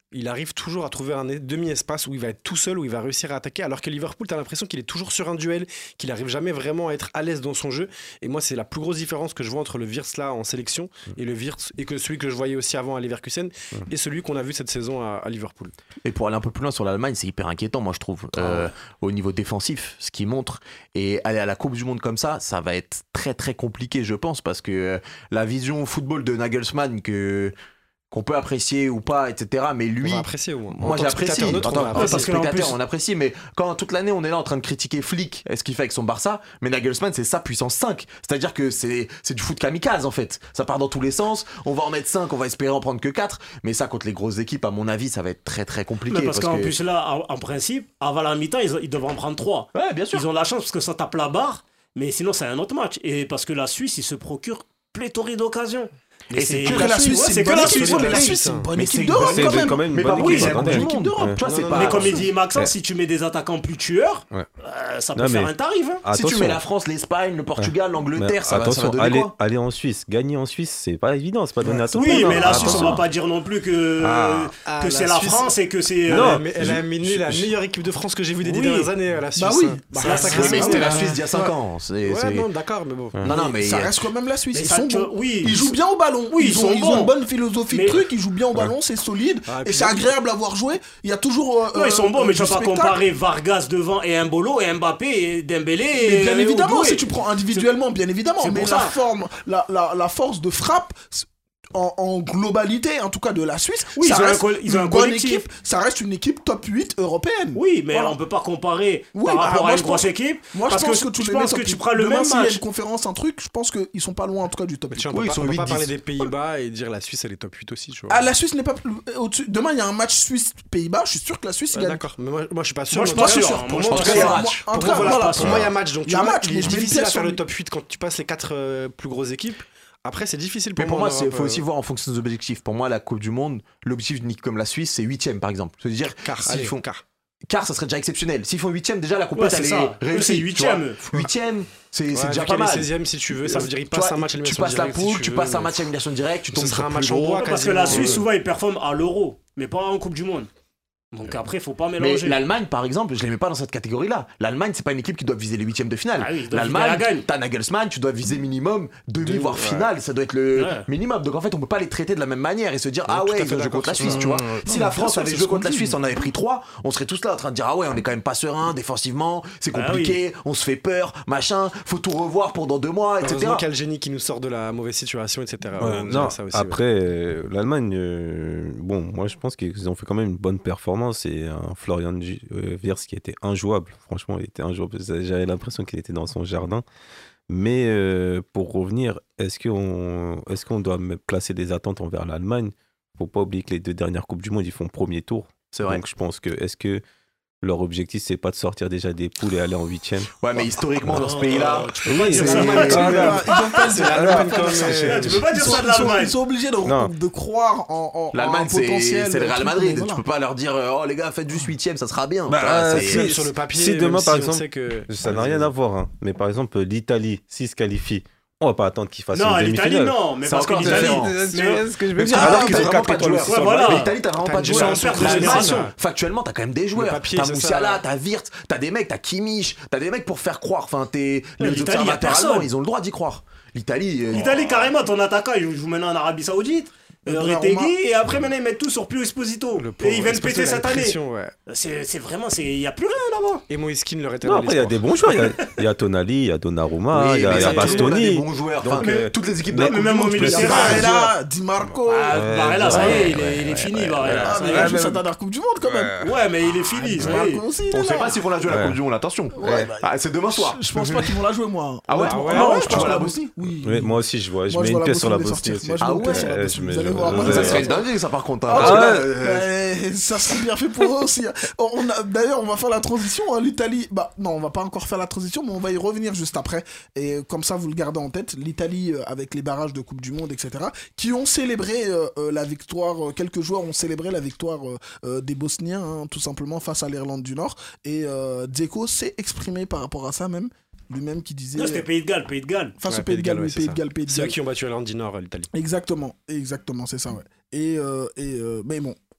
il arrive toujours à trouver un demi-espace où il va être tout seul, où il va réussir à attaquer, alors que Liverpool, tu as l'impression qu'il est toujours sur un duel, qu'il n'arrive jamais vraiment à être à l'aise dans son jeu. Et moi, c'est la plus grosse différence que je vois entre le Wirtz là en sélection mmh. et le Wirtz, et que celui que je voyais aussi avant à Leverkusen mmh. et celui qu'on a vu cette saison à, à Liverpool. Et pour aller un peu plus loin sur l'Allemagne, c'est hyper inquiétant, moi je trouve, euh, au niveau défensif, ce qu'il montre. Et aller à la Coupe du Monde comme ça, ça va être très très compliqué, je pense, parce que euh, la vision football de Nagelsmann que qu'on peut apprécier ou pas, et cetera. Mais lui, on va apprécier au moins. Moi j'apprécie. En tant que spectateur, plus... on apprécie. Mais quand toute l'année on est là en train de critiquer Flick, ce qu'il fait avec son Barça, mais Nagelsmann c'est sa puissance cinq. C'est-à-dire que c'est c'est du foot kamikaze en fait. Ça part dans tous les sens. On va en mettre cinq, on va espérer en prendre que quatre. Mais ça contre les grosses équipes, à mon avis, ça va être très très compliqué. Mais parce, parce qu'en que... plus là, en, en principe, avant la mi-temps, ils, ils devraient en prendre trois. Ouais, bien sûr. Ils ont la chance parce que ça tape la barre. Mais sinon c'est un autre match. Et parce que la Suisse, ils se procurent pléthorique d'occasions. Mais c'est que la Suisse, c'est que la Suisse, mais la Suisse, c'est une bonne équipe d'Europe quand même. Mais oui, c'est une bonne équipe d'Europe. Mais comme il dit Maxence, si tu mets des attaquants plus tueurs, ça peut faire un tarif. Si tu mets la France, l'Espagne, le Portugal, l'Angleterre, ça va donner quoi ? Aller en Suisse, gagner en Suisse, c'est pas évident, c'est pas donné à tout le monde. Oui, mais la Suisse, on va pas dire non plus que que c'est la France et que c'est. Non, mais elle a mené la meilleure équipe de France que j'ai vue des dernières années à la Suisse. Bah oui, mais c'était la Suisse d'il y a cinq ans. Ouais, non, d'accord, mais bon. Non, non, mais ça reste quand même la Suisse. Mais Ils ça, sont tu- bons. oui. Ils jouent bien au ballon. Oui, ils ils sont ont, ils bons. ont une bonne philosophie Mais- de truc. Ils jouent bien au ballon, c'est solide Ah, et et puis- c'est agréable à voir jouer. Il y a toujours. euh, Non, ils sont bons, euh, mais tu du vas pas spectacle. comparer Vargas devant et Mbolo et Mbappé et Dembélé. Mais bien et évidemment, Oudoué. si tu prends individuellement, bien évidemment. c'est Mais pour la ça. forme, la, la, la force de frappe. En, en globalité, en tout cas de la Suisse, Oui, ça ils ont un reste col- ils ont une un bonne collectif. équipe. Ça reste une équipe top huit européenne. Oui, mais Voilà. on peut pas comparer Oui, par bah, rapport moi, à une je grosse pense- équipe. Moi, parce je pense que, que, tu je les mets pense top que tu huit. prends le Demain, même s'il y a match. une conférence, un truc, je pense qu'ils sont pas loin en tout cas du top Mais huit. tu vois, on Oui, peut ils pas, sont on peut huit pas parler dix. des Pays-Bas et dire la Suisse elle est top huit aussi, tu vois. Ah, la Suisse n'est pas plus au-dessus. Demain, il y a un match Suisse-Pays-Bas. Je suis sûr que la Suisse Ouais, gagne. d'accord, mais moi, moi je suis pas sûr. Moi, je mais suis en pas tout cas, sûr. Pour Moi, moi, je en pense tout cas, qu'il y a il y a un match. match. Pour En tout moi, cas, voilà, voilà. pour moi, il y a match. Donc, Il y a tu vois, match, il mais est je mets difficile à pièce faire sur le top huit quand tu passes les quatre euh, plus grosses équipes. Après, c'est difficile pour Mais pour moi. moi, en il Europe, faut aussi euh, voir en fonction des objectifs. Pour moi, la Coupe du Monde, l'objectif d'une équipe comme la Suisse, c'est huitième par exemple. C'est-à-dire, Quart, s'ils allez, font quart. quart, ça serait déjà exceptionnel. S'ils font huitième, déjà la Ouais, compétition c'est elle ça. est Eux, réussie. c'est tu huitième. vois. Huitième, c'est c'est Ouais, déjà vu pas qu'elle est mal. seizième si tu veux, ça veut dire il Tu passe vois, un match Tu élimination passes la directe, si poule, tu tu veux. passes un match à élimination directe, tu Ce tombes sera sur un plus match en gros. bois, Parce que la quasiment, Suisse, euh, souvent, ils performent à l'Euro, mais pas en Coupe du Monde. Donc après, il faut pas Mais mélanger. l'Allemagne, par exemple, je les mets pas dans cette catégorie-là. L'Allemagne, c'est pas une équipe qui doit viser les huitièmes de finale. Ah oui, ils doivent viser L'Allemagne, la gagne. t'as Nagelsmann, tu dois viser minimum demi, Demi, voire ouais. finale. Ça doit être le Ouais. minimum. Donc en fait, on peut pas les traiter de la même manière et se dire Ouais, ah tout ouais, à ils fait ont joué d'accord contre la sur Suisse, ça. tu vois. Mmh, ouais. Si Non, la bien France sûr, avait c'est joué ce qu'on contre la dit. Suisse, on avait pris trois, on serait tous là en train de dire ah ouais, on est quand même pas serein défensivement, c'est Ah compliqué, on se fait peur, machin, faut tout revoir pour dans deux mois, et cetera. Heureusement qu'il y a le génie qui nous sort de la mauvaise situation, et cetera. Ouais, Ouais, on non, dirait ça aussi, ouais. après, euh, l'Allemagne, euh, bon, moi je pense qu'ils ont fait quand même une bonne performance et un Florian Ju- euh, Wirtz qui était injouable. Franchement, il était injouable. J'avais l'impression qu'il était dans son jardin. Mais euh, pour revenir, est-ce qu'on est-ce qu'on doit me placer des attentes envers l'Allemagne ? Faut pas oublier que les deux dernières Coupes du Monde, ils font premier tour. C'est vrai. Donc je pense que est-ce que leur objectif, c'est pas de sortir déjà des poules et aller en huitième ? Ouais, mais historiquement, dans ce pays-là, Tu peux pas dire c'est- ça de l'Allemagne. Ils doivent pas dire- l'Allemagne comme, ils euh, Tu peux pas dire sont- ça de ils sont- l'Allemagne. Ils sont obligés Non. de, de croire en, en, en un l'Allemagne, c'est potentiel. c'est le Real truc, Madrid. mais Tu voilà. peux pas leur dire oh les gars, faites juste huitième, ça sera bien. Bah, Tu vois, euh, c'est- si- Même sur le papier, si demain, même par si on exemple, sait que- Ça n'a rien à voir, hein. Mais par exemple, l'Italie, s'ils se qualifient, on va pas attendre qu'ils fassent Non, une l'Italie, demi-finale. non. Mais C'est parce que encore l'Italie. différent. Tu mais- vois ce que je veux Mais dire c'est alors alors qu'ils qu'ils ont ont quatre pas de étoiles joueurs. aussi Ouais, sur voilà. le- Mais l'Italie, t'as vraiment T'as pas de une joueurs. perte de L'Allemagne, génération. factuellement, t'as quand même des joueurs. papier, T'as c'est Moussiala, ça. t'as Wirtz, t'as des mecs, t'as Kimmich, t'as des mecs pour faire croire. Enfin, t'es Ouais, les l'Italie, y a observateurs personne. allemands, ils ont le droit d'y croire. L'Italie. euh, L'Italie, carrément, ton attaquant, il joue maintenant en Arabie Saoudite. Euh, Donnarumma. Retegui, et après maintenant ils mettent tout sur Pio Esposito. Le pauvre, Et ils viennent Esposito, péter il a cette une année. pression, ouais. C'est c'est vraiment, c'est- il n'y a plus rien là-bas. Et Moïskine, leur Non, éternel après, il y a espoir. des bons joueurs. Il y a- Il y a Tonali, il y a Donnarumma, oui, il y a, mais il y a c'est- tout le monde a des Bastoni. bons joueurs. Donc, Enfin, euh, toutes les équipes de mais la Coupe du même Monde, au tu peux milieu dire de ça. terrain, Barella, Di Marco. Ah, Ouais, Barella, ça y ouais, est, il est- ouais, il est ouais, fini, ouais, Barella. Ah, Ça mais y il est. a joué sa dernière Coupe du Monde quand même. Ouais, mais il est fini. Di ça y est. Marco aussi, il On est sait là. pas s'ils vont la jouer la Ouais. Coupe du Monde, attention. Ouais, bah, Ah, c'est demain soir. Je je pense pas qu'ils vont la jouer, moi. Ah ouais Honnêtement. Ah ouais, Ah ouais, ouais, je tu pense vois que la la Bosnie Bosnie. Oui. Ouais, moi aussi, je vois. Je Moi, mets je une vois la pièce sur la Bosnie Bosnie les aussi. sortir. Moi, je Ah mets une pièce ouais, sur la je Bosnie. mets- Vous allez voir. vous moi, Ça ça allez serait serait une dinguerie, ça par contre. hein. Ah Parce que ouais, là, euh, ouais, ça serait bien fait pour eux aussi. On a, d'ailleurs, on va faire la transition. hein, L'Italie, bah non, on va pas encore faire la transition, mais on va y revenir juste après. Et comme ça, vous le gardez en tête. L'Italie euh, avec les barrages de Coupe du Monde, et cetera, qui ont célébré euh, euh, la victoire. euh, quelques joueurs ont célébré la victoire euh, euh, des Bosniens, hein, tout simplement face à l'Irlande du Nord. Et euh, Dzeko s'est exprimé par rapport à ça même. Lui-même qui disait. Non, c'était Pays de Galles, Pays de Galles. Face Ouais, au Pays de Galles, ouais, oui, c'est Pays ça. de Galles, Pays de C'est eux Galles. qui ont battu l'Irlande du Nord, l'Italie. Exactement, exactement, c'est ça, ouais. Et, euh, et euh, mais bon,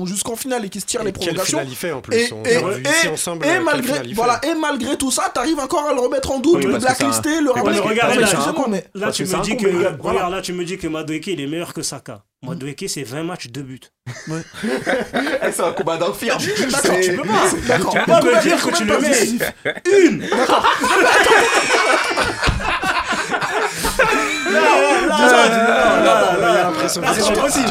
vont jusqu'en finale et qui se tirent Et les quelle prolongations. finale il fait en plus. Et, on et, a vu ici et- ensemble. et euh, quelle malgré, finale il voilà, fait. et malgré tout ça, t'arrives encore à le remettre en doute, Oui, le parce que c'est blacklister, le Ouais, rappeler. mais regarde, Attends, là, excusez-moi, mais Là, Parce tu que me c'est un dis con, que, les gars, voilà. regarde, là, tu me dis que Madueke, il est meilleur que Saka. Madueke, c'est vingt matchs, deux buts. Ouais. Eh, c'est un combat d'infirme. D'accord, tu peux pas. D'accord. Tu peux pas me dire que tu le mets. Une. l'impression visuelle. C'est possible,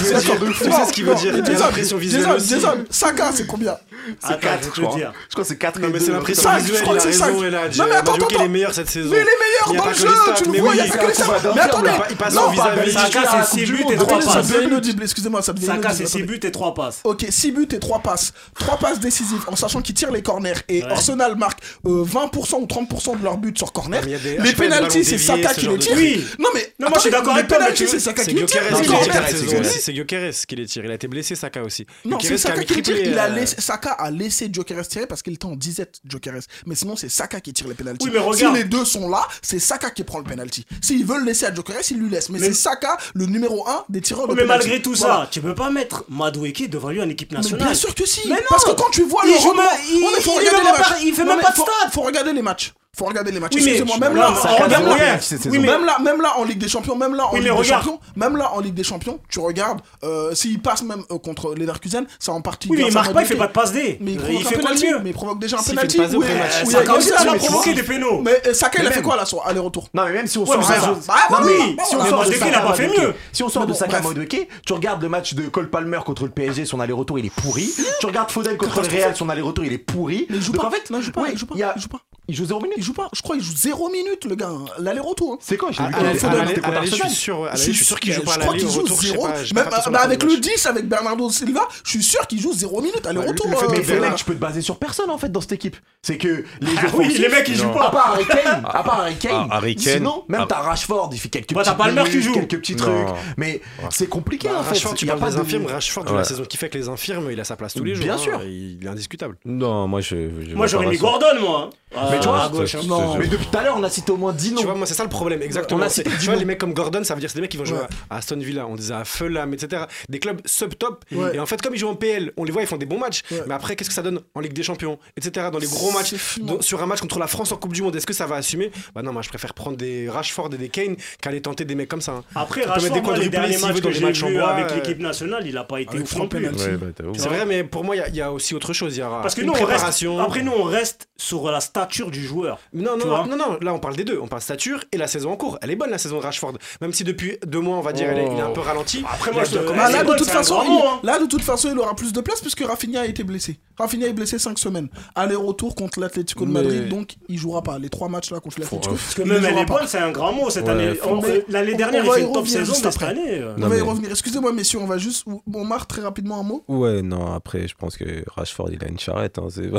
tu sais ce qu'il veut dire. Tu sais ce qu'il veut dire. Il y a l'impression visuelle aussi. Jason, Saka, c'est combien? C'est quatre, je crois. Je crois que c'est quatre. Non, mais c'est l'impression cinq, visuelle, je crois il a que c'est raison, cinq. il a Non, mais attends, Madueke, attends. il est meilleur cette saison. Mais il est Il y meilleur a dans pas le que jeu, les stats, tu le mais vois, oui, il y a pas que les c'est un stats. combat Mais attendez, d'infirme, il passe non, en vis-à-vis. Saka, c'est six buts et trois attendez, ça passes. devient inaudible, excusez-moi, ça devient Saka, inaudible. c'est six attendez. buts et trois passes. Ok, six buts et trois passes. trois passes décisives en sachant qu'ils tirent les corners et Ouais. Arsenal marque euh, vingt pour cent ou trente pour cent de leurs buts sur corner. Mais il y a des- à Les chaque fois, il y a des pénaltys, c'est ballons Saka déviés, qui ce les genre de tire. Oui. Non mais Non, moi, je suis attendez, d'accord les avec toi, mais pénaltys, tu- c'est Saka C'est qui les tire. Gyökeres Non, qui non, les en tire fait, cette c'est saison. Gyökeres. C'est Gyökeres qui les tire. Il a été blessé, Saka aussi. Non, c'est Gyökeres qui a Saka mis qui les tire. triplé, Il a euh, laissé, Saka a laissé Gyökeres tirer parce qu'il était en disette, Gyökeres. Mais sinon, c'est Saka qui tire les pénaltys. Oui, mais regarde. Si les deux sont là, c'est Saka qui prend le penalty. S'ils veulent laisser à Gyökeres, ils lui laissent. Mais, Mais- c'est Saka, le numéro un des tireurs de Mais penalty. malgré tout Voilà. ça, tu peux pas mettre Madueke devant lui en équipe Mais nationale. bien sûr que si. Mais non. Parce que quand tu vois Il le joue rendement, même- il- Ouais, mais faut il regarder fait les même matchs. pas- il fait Non, même mais pas de faut- stade. Faut regarder les matchs. Faut regarder les matchs. Oui, mais- Excusez-moi, même Non, là, mais en- Saka, regarde- zéro regarde- cette oui, saison. mais même là, même là en Ligue des Champions, même là en Oui, Ligue mais des regarde. Champions, même là en Ligue des Champions, tu regardes, euh, s'il passe même euh, contre Leverkusen, c'est en partie. Oui, mais il grâce à marque pas, il fait Madueke. pas de passe D. Mais il Il provoque un fait quoi de penalty. mieux? Mais il provoque déjà un S'il fait penalty. une passe D où au il y a- pré-match. où il y a Saka aussi, il a égalisation, mais provoqué tu des vois. pénaux. Mais euh, Saka, il a Mais fait même- quoi là sur aller-retour? Non, mais même si on Ouais, sort mais de ça ça. joue- Ah, bah Non, oui. mais si on Mais sort de Madueke, Saka il a pas fait Madueke, mieux. Si on sort Mais de bon, Saka bref. Madueke, tu regardes le match de Cole Palmer contre le P S G, son aller-retour il est pourri. Tu regardes Foden contre le Real, son aller-retour il est pourri. Mais il joue Donc pas. en fait, Non, il joue pas. ouais, Il joue pas. il y a- Il joue pas. il joue zéro minute. Il joue pas. Je crois qu'il joue zéro minute, le gars. L'aller-retour. hein. C'est quand je l'ai vu À quand il l'aller, était à Foden, l'aller, c'était à contre l'aller, je suis Arsenal. sûr, à l'aller, je suis sûr qu'il joue pas à Je crois l'aller, qu'il au joue retour, je sais zéro. pas. j'ai pas Même fait attention bah, à la avec fin le du match. dix, avec Bernardo Silva, je suis sûr qu'il joue zéro minute aller-retour. le fait euh, que Mais Foden. mec, tu peux te baser sur personne en fait dans cette équipe. C'est que les Ah oui, offensifs- les mecs, ils jouent Non. pas. À part Harry Kane, à part Harry Kane, Ah, Harry Kane. sinon même Ah. t'as Rashford, il fait quelques Bah, petits t'as Palmer qui joue. quelques petits Non. trucs, mais c'est compliqué Bah, en fait. Rashford, tu Il y a parles pas des de- infirmes. Rashford, vu Ouais. la saison qu'il fait avec les infirmes, il a sa place tous les jours. Bien hein, sûr. Il est indiscutable. Non, moi je. je Moi, vois j'aurais pas mis Rashford. Gordon, moi. Mais tu vois, à gauche. hein. Non. Mais depuis tout à l'heure, on a cité au moins dix noms. Tu vois, moi, c'est ça le problème, exactement. On a C'est- cité tu dix vois, noms. les mecs comme Gordon, ça veut dire que c'est des mecs qui vont jouer Ouais. à Aston Villa, on disait à Fulham, et cetera. Des clubs sub-top. Ouais. Et en fait, comme ils jouent en P L, on les voit, ils font des bons matchs. Ouais. Mais après, qu'est-ce que ça donne en Ligue des Champions, et cetera. Dans les gros matchs, C'est fumant. dans- sur un match contre la France en Coupe du Monde, est-ce que ça va assumer? Bah non, moi, je préfère prendre des Rashford et des Kane qu'aller tenter des mecs comme ça. hein. Après, Tu peux mettre Rashford, des moi, les quadruplés derniers s'il matchs veut dans que les j'ai matchs en vus bois, avec euh, l'équipe nationale, il a pas été avec ouf trois non plus. pénaltys. Ouais, bah, t'as ouf. C'est vrai, mais pour moi, il y a- il y, a aussi autre chose. Il y aura Parce que une nous, on reste, préparation. après, nous, on reste sur la stature du joueur. Non, Tu non, vois non, non, là on parle des deux. On parle stature et la saison en cours. Elle est bonne la saison de Rashford. Même si depuis deux mois, on va dire, elle est- il est un peu ralenti. Après, il moi, reste je- quand Bah, même- là, c'est de bon, toute c'est un façon, grand il, mot, hein. là, de toute façon, il aura plus de place puisque Rafinha a été blessé. Rafinha est blessé cinq semaines. Aller-retour contre l'Atlético de Mais- Madrid, donc il jouera pas. Les trois matchs là contre l'Atlético. Faut- Parce que il même ne elle jouera est pas. bonne, c'est un grand mot cette Ouais, année. faut- On- L'année on- dernière, on il va fait y une top revenir saison, juste mais cette après. année. euh, On Non, va y mais- revenir. Excusez-moi, messieurs, on va juste. Bon, Marc, très rapidement un mot. Ouais, non, après, je pense que Rashford, il a une charrette. Hein, c'est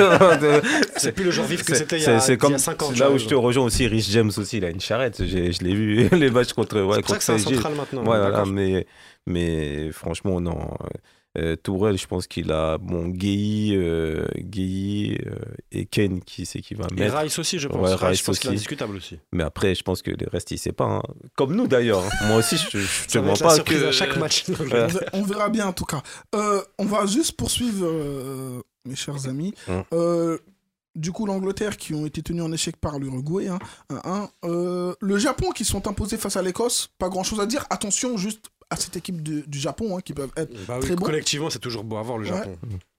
C'est plus le genre vif que c'est- c'était il y c'est- a c'est comme il y a cinq ans. c'est tu là vois, où je te rejoins aussi. Rich James aussi, il a une charrette. J'ai- Je l'ai vu les matchs contre, ouais, C'est pour ça contre que c'est un P S G. central maintenant. Ouais, voilà, d'accord. mais, mais franchement, non. Euh, Tourelle, je pense qu'il a bon, Gueye, euh, Gueye euh, et Kane qui c'est qui va Et mettre. Rice aussi, je pense. Ouais, Rice, Rice je pense qu'il est aussi. indiscutable aussi. Mais après, je pense que les restes, il sait pas. hein. Comme nous d'ailleurs. hein. Moi aussi, je, je te Ça va mens être la pas surprise que à chaque match. On ver- On verra bien en tout cas. Euh, on va juste poursuivre, euh, mes chers amis. Hum. Euh, du coup, l'Angleterre qui ont été tenus en échec par l'Uruguay. Hein, un, un. Euh, le Japon qui sont imposés face à l'Écosse. Pas grand chose à dire. Attention juste à cette équipe de- du Japon hein, qui peuvent être Bah oui, très bons. collectivement, c'est toujours beau à voir le Ouais. Japon.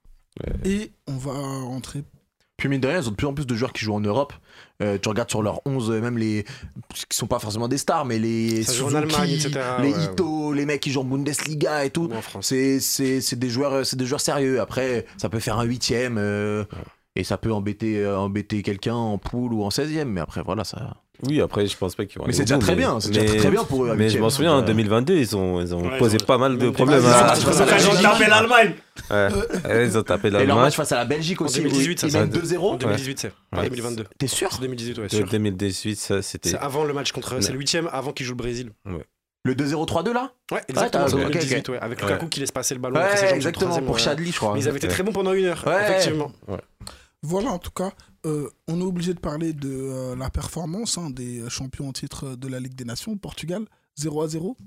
Et on va rentrer. Puis mine de rien, ils ont de plus en plus de joueurs qui jouent en Europe. Euh, tu regardes sur leurs onze, euh, même les qui sont pas forcément des stars, mais les Ça joue en Suzuki, Allemagne, et cetera, les ouais, Ito, les mecs qui jouent en Bundesliga et tout. Ou en France. C'est c'est c'est des joueurs, euh, c'est des joueurs sérieux. Après, ça peut faire un huitième euh, et ça peut embêter euh, embêter quelqu'un en poule ou en seizième. Mais après, voilà ça. oui, après, je pense pas qu'ils vont Mais aller c'est au déjà bout, très mais- bien. C'est déjà mais- très, très bien pour eux. à Mais je huitième. m'en souviens, en Donc, euh, deux mille vingt-deux, ils ont, ils ont Ouais, posé ils ont- pas mal de Même problèmes. des- hein. C'est pour ça qu'ils ont tapé l'Allemagne. Ouais. Ouais, ils ont tapé Et leur l'Allemagne. match face à la Belgique En aussi, deux mille dix-huit, où ça, ils ça. mènent deux zéro. En deux mille dix-huit, c'est pas Ouais. deux mille vingt-deux. T'es sûr? C'est deux mille dix-huit, ouais, De sûr. deux mille dix-huit, ça, c'était. C'est avant le match contre. C'est le huitième avant qu'il joue le Brésil. Le deux zéro trois deux là? Ouais, exactement. t'as- c'est en ok, deux mille dix-huit, ok. ouais. Avec Ouais. Lukaku qui laisse passer le ballon entre ses Ouais, jambes. exactement, sur le pour troisième, Chadli, je crois. Mais ils avaient été très bons pendant une heure, Ouais. effectivement. Voilà, en tout cas, euh, on est obligé de parler de euh, la performance hein, des champions en titre de la Ligue des Nations, Portugal, zéro à zéro.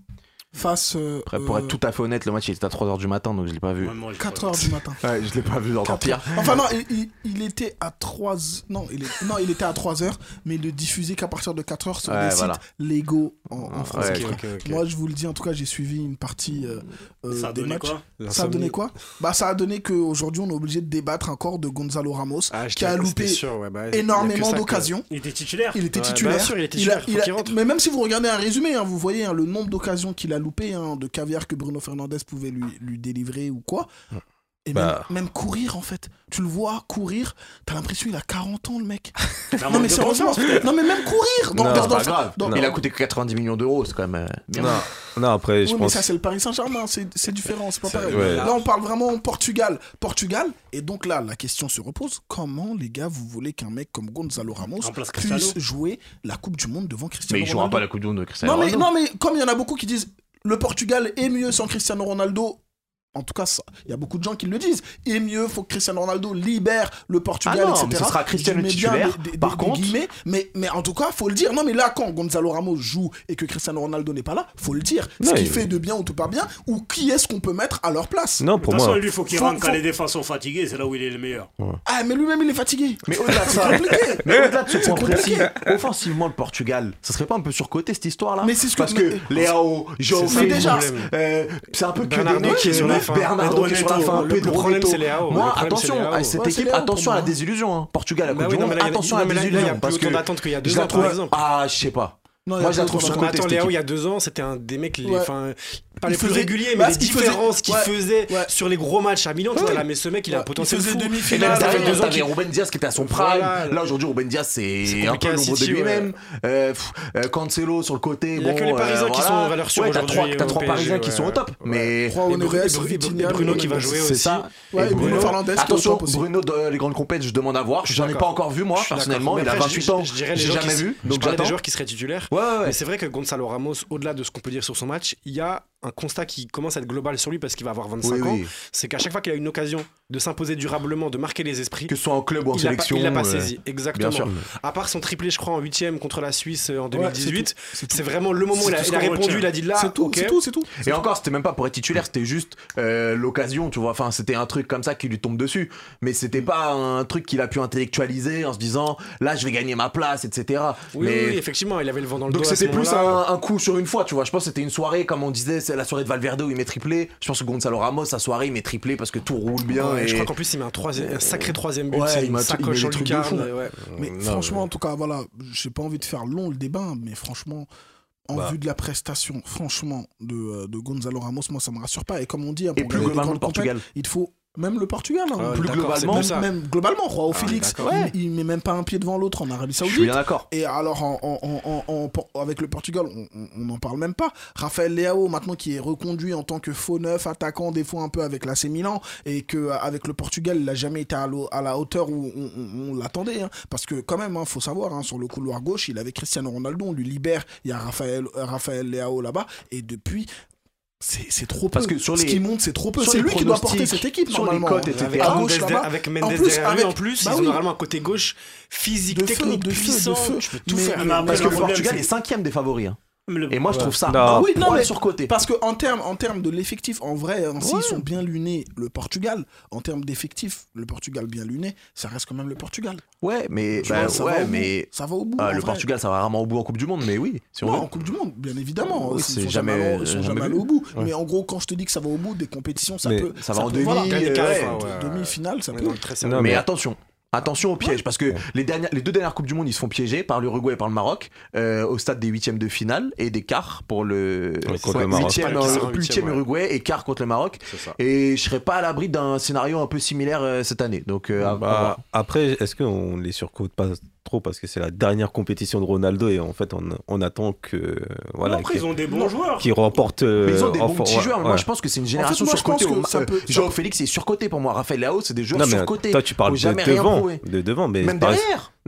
face. Euh, Après, pour euh, être tout à fait honnête, le match il était à trois heures du matin, donc je l'ai pas vu. Ouais, moi, je- quatre heures du matin. Ouais, je l'ai pas vu, encore pire. Enfin non, il, il- il était à trois non, il est, non, il était à trois heures, mais il ne diffusait qu'à partir de quatre heures sur Ouais, des voilà. sites légaux en, en Ouais, France. Ok, frère. ok, ok. Moi, je vous le dis, en tout cas, j'ai suivi une partie euh, euh, Ça a des donné matchs. quoi Ça a donné quoi Bah, ça a donné qu'aujourd'hui, on est obligé de débattre encore de Gonzalo Ramos, Ah, je qui a t'ai- loupé c'était sûr, ouais, bah, il y a que énormément ça que- d'occasions. Il était titulaire. Il était Ouais, titulaire. bien sûr, il est a- titulaire, faut il a- qu'il rentre. Mais même si vous regardez un résumé, hein, vous voyez hein, le nombre d'occasions qu'il a loupé, hein, de caviar que Bruno Fernandes pouvait lui, lui délivrer ou quoi. Et Bah. même, même courir, en fait. Tu le vois courir, t'as l'impression qu'il a quarante ans, le mec. C'est un Non, manque mais de sérieusement. confiance, peut-être. Non, mais même courir. dans- Non, dans- C'est dans- pas grave. dans- Il a coûté que quatre-vingt-dix millions d'euros, c'est quand même euh, bien. Non, non, après, je Oui, mais pense. ça, c'est le Paris Saint-Germain, c'est c'est différent, c'est pas pareil. ouais. Là, on parle vraiment Portugal. Portugal, et donc là, la question se repose comment, les gars, vous voulez qu'un mec comme Gonzalo Ramos Remplace puisse Cristiano. jouer la Coupe du Monde devant Cristiano Mais il jouera Ronaldo pas la Coupe du Monde de Cristiano non mais, Ronaldo. non, mais comme il y en a beaucoup qui disent le Portugal est mieux sans Cristiano Ronaldo. En tout cas, ça- il y a beaucoup de gens qui le disent. Et mieux, faut que Cristiano Ronaldo libère le Portugal, Ah non, et cetera. mais ce sera Cristiano Je mets bien titulaire. des- des- Par des contre- guillemets, mais, mais en tout cas, faut le dire. Non, mais là, quand Gonzalo Ramos joue et que Cristiano Ronaldo n'est pas là, faut le dire. Ce Non, qu'il il- fait de bien ou de pas bien, ou qui est-ce qu'on peut mettre à leur place. Non, De pour toute façon, moi. lui, il faut qu'il Faut- rentre quand faut- les défenses sont fatiguées, c'est là où il est le meilleur. Ah, mais lui-même, il est fatigué. Mais au-delà de C'est ça, compliqué. mais au-delà de ce point compliqué. précis, offensivement, le Portugal, ça serait pas un peu surcoté cette histoire-là Mais c'est ce que- Parce que mais- Léao, João C'est ça le Félix, problème. euh, c'est un peu que Bernardo des mecs qui est sur la fin. Bernardo qui est sur la Pedro fin, Neto. Le Pedro problème, Neto. c'est Léao. Le Moi, problème, attention c'est Léao. à cette Ouais, c'est équipe, Léao attention pour à la moi. désillusion. Hein. Portugal, la Bah Coupe oui, du non, Monde, mais là, il y a- attention non, à mais la là, il y a désillusion. plus Parce autant que d'attente qu'il y a deux je la ans, par trouve- exemple. Ah, je sais pas. Non, il y a Moi, je la plus trouve autant surcotée, Attends, cette Léao, équipe. il y a deux ans, c'était un des mecs, les, Ouais. enfin, pas Il les plus faisait- réguliers, bah, mais les il faisait- différences qu'il ouais. faisait Ouais. sur les gros matchs à Milan, tu Ouais. vois là, mais ce mec, il a un Ouais. potentiel Il faisait fou. demi-finale. Et même ça fait derrière, deux ans t'avais qu'il- Ruben Diaz qui était à son prime. Voilà. Là, aujourd'hui, Ruben Diaz, c'est C'est un peu compliqué à l'ombre de City, lui-même. Euh, pff, euh, Cancelo sur le côté. Il y a bon, que les Parisiens euh, qui voilà. sont en valeur sûre Ouais, t'as aujourd'hui trois, t'as au trois P S G, Parisiens qui ouais. sont au top. Ouais. Mais. Trois Et Honoris, Bruno- et Bruno- Vitinha, et Bruno qui va Bruno- jouer C'est aussi. ça. Ouais, Et et Bruno Fernandes qui est au Attention, top aussi. Bruno, de- les grandes compètes, je demande à voir. Je suis J'en ai pas d'accord. encore vu, moi, Je suis personnellement. d'accord. Il a Mais après, vingt-huit je- ans. je dirais les J'ai gens jamais qui- vu. Je Donc parlais des j'attends. joueurs qui seraient titulaires. Ouais, ouais, Mais ouais. c'est vrai que Gonzalo Ramos, au-delà de ce qu'on peut dire sur son match, il y a un constat qui commence à être global sur lui parce qu'il va avoir vingt-cinq Oui, ans. oui. C'est qu'à chaque fois qu'il a une occasion de s'imposer durablement, de marquer les esprits, Que ce soit en club ou en il l'a pas, sélection. il l'a pas euh, saisi. Exactement. Bien sûr. À part son triplé, je crois, en huitième contre la Suisse euh, en deux mille dix-huit, Ouais, c'est tout. c'est vraiment le moment où il a, C'est tout il a ce qu'on répondu, retient. il a dit là, C'est tout, ok. c'est tout, c'est tout. Et encore, c'était même pas pour être titulaire, c'était juste euh, l'occasion, tu vois. Enfin, c'était un truc comme ça qui lui tombe dessus. Mais c'était pas un truc qu'il a pu intellectualiser en se disant là, je vais gagner ma place, et cetera. Oui, Mais... oui, effectivement, il avait le vent dans le Donc dos. à ce c'était plus moment-là. un, un coup sur une fois, tu vois. Je pense que c'était une soirée, comme on disait, c'est la soirée de Valverde où il met triplé. Je pense que Gonzalo Ramos, sa soirée, il met triplé parce que tout roule bien. Ouais, et... Je crois qu'en plus, il met un, troisième, un sacré troisième but. Ouais, c'est il une m'a- il sacoche met en des trucs de fou. lucarne. ouais. Mais Non, franchement, mais- en tout cas, voilà, j'ai pas envie de faire long le débat, mais franchement, en Bah. vue de la prestation, franchement, de, euh, de Gonzalo Ramos, moi, ça me rassure pas. Et comme on dit, hein, Et pour plus gagner les globalement, le grandes Portugal. compètes, il faut même le Portugal. hein. Ouais, plus d'accord, globalement, c'est même, pour ça. même globalement, Joao Ah, Félix, d'accord. Ouais. il, il met même pas un pied devant l'autre en Arabie Je suis Saoudite. bien d'accord. Et alors, en, en- en- en- en- avec le Portugal, on n'en parle même pas. Raphaël Leao, maintenant, qui est reconduit en tant que faux neuf, attaquant, des fois un peu avec l'A C Milan, et qu'avec le Portugal, il n'a jamais été à, l'au- à la hauteur où on, on- on l'attendait. hein. Parce que, quand même, il faut savoir, hein, sur le couloir gauche, il avait Cristiano Ronaldo, on lui libère, il y a Raphaël, Raphaël Leao là-bas, et depuis. C'est c'est trop peu. Parce que sur Ce les- qui monte, c'est trop peu. sur C'est les lui qui doit porter pronostics, cette équipe, sur les normalement. cotes, et cetera. Avec À Mendes, gauche, derrière- là-bas. avec En Mendes plus, derrière lui avec- en plus, bah ils oui. ont normalement un côté gauche physique, De feu, technique, de feu, de puissant, feu. tu peux tout Mais- faire. mais après, Parce que le le problème, Portugal c'est- est cinquième des favoris. hein. Mais le- Et moi, je Ouais. trouve ça Non. un Ah oui, non, poil mais- surcoté. Parce qu'en termes en termes de l'effectif, en vrai, hein, s'ils Ouais. sont bien lunés, le Portugal, en termes d'effectif, le Portugal bien luné, ça reste quand même le Portugal. Ouais, mais Tu bah, vois, ça va ouais, au bout. mais Ça va au bout. ah, en le vrai. Portugal, ça va rarement au bout en Coupe du Monde, mais oui, si on Ouais, veut. en Coupe du Monde, bien évidemment. Oui, Ils c'est sont jamais- jamais, allés- ils sont jamais jamais allés vu. au bout. Ouais. Mais en gros, quand je te dis que ça va au bout des compétitions, ça Mais peut. ça va en peut- demi, voilà, Gagner euh, carré, ouais. quoi, ouais. demi-finale, ça On est peut. dans le très sérieux. Non, Mais mais- attention. Attention au piège, parce que les, dernières, les deux dernières Coupes du Monde, ils se font piéger par l'Uruguay et par le Maroc euh, au stade des huitièmes de finale et des quarts pour le Ouais, contre le Maroc. huitième, Ouais, qui sera en huitième huitième, ouais. Uruguay et quart contre le Maroc. C'est ça. Et je serais pas à l'abri d'un scénario un peu similaire euh, cette année. Donc, euh, à- à Bah, voir. après, est-ce qu'on les surcote pas trop parce que c'est la dernière compétition de Ronaldo et en fait on, on attend que voilà Après, qu'il ils ont des bons joueurs. qu'il remporte. euh, Mais ils ont des bons enfin, petits ouais, joueurs. mais ouais. Moi, je pense que c'est une génération moi, je pense surcotée. que ça peut- ça Joao peut- Félix est surcoté pour moi. Raphaël Leao, c'est des joueurs Non mais surcotés. toi tu parles Faut de jamais rien devant, prouver. de devant, mais Même par- derrière.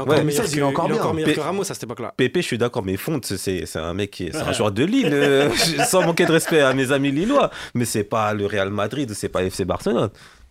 est Ouais, encore meilleur, seize, que, il est encore il est bien. encore meilleur Pe- que Ramos à cette époque-là. Pépé, je suis d'accord, mais Fonte, c'est c'est un mec qui est, c'est un joueur de Lille, euh, sans manquer de respect à mes amis lillois, mais c'est pas le Real Madrid, c'est pas F C Barcelone.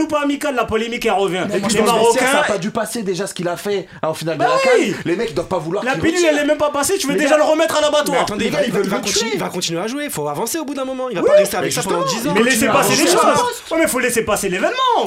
ou pas amical, la polémique elle revient. Et puis Les dans le vestiaire, ça Marocains. a pas dû passer déjà ce qu'il a fait hein, au final de Bah la oui. CAN. Les mecs ils doivent pas vouloir La qu'il pilule retire. elle est même pas passée, tu veux Les déjà gars- le remettre à Mais l'abattoir. attendez, Les il gars, va, ils il va- veulent il va le continuer, tuer. il va continuer à jouer, il faut avancer au bout d'un moment. Il va pas rester avec ça pendant dix ans. Mais laissez à passer les avancer. choses. Ouais, mais faut laisser passer l'événement.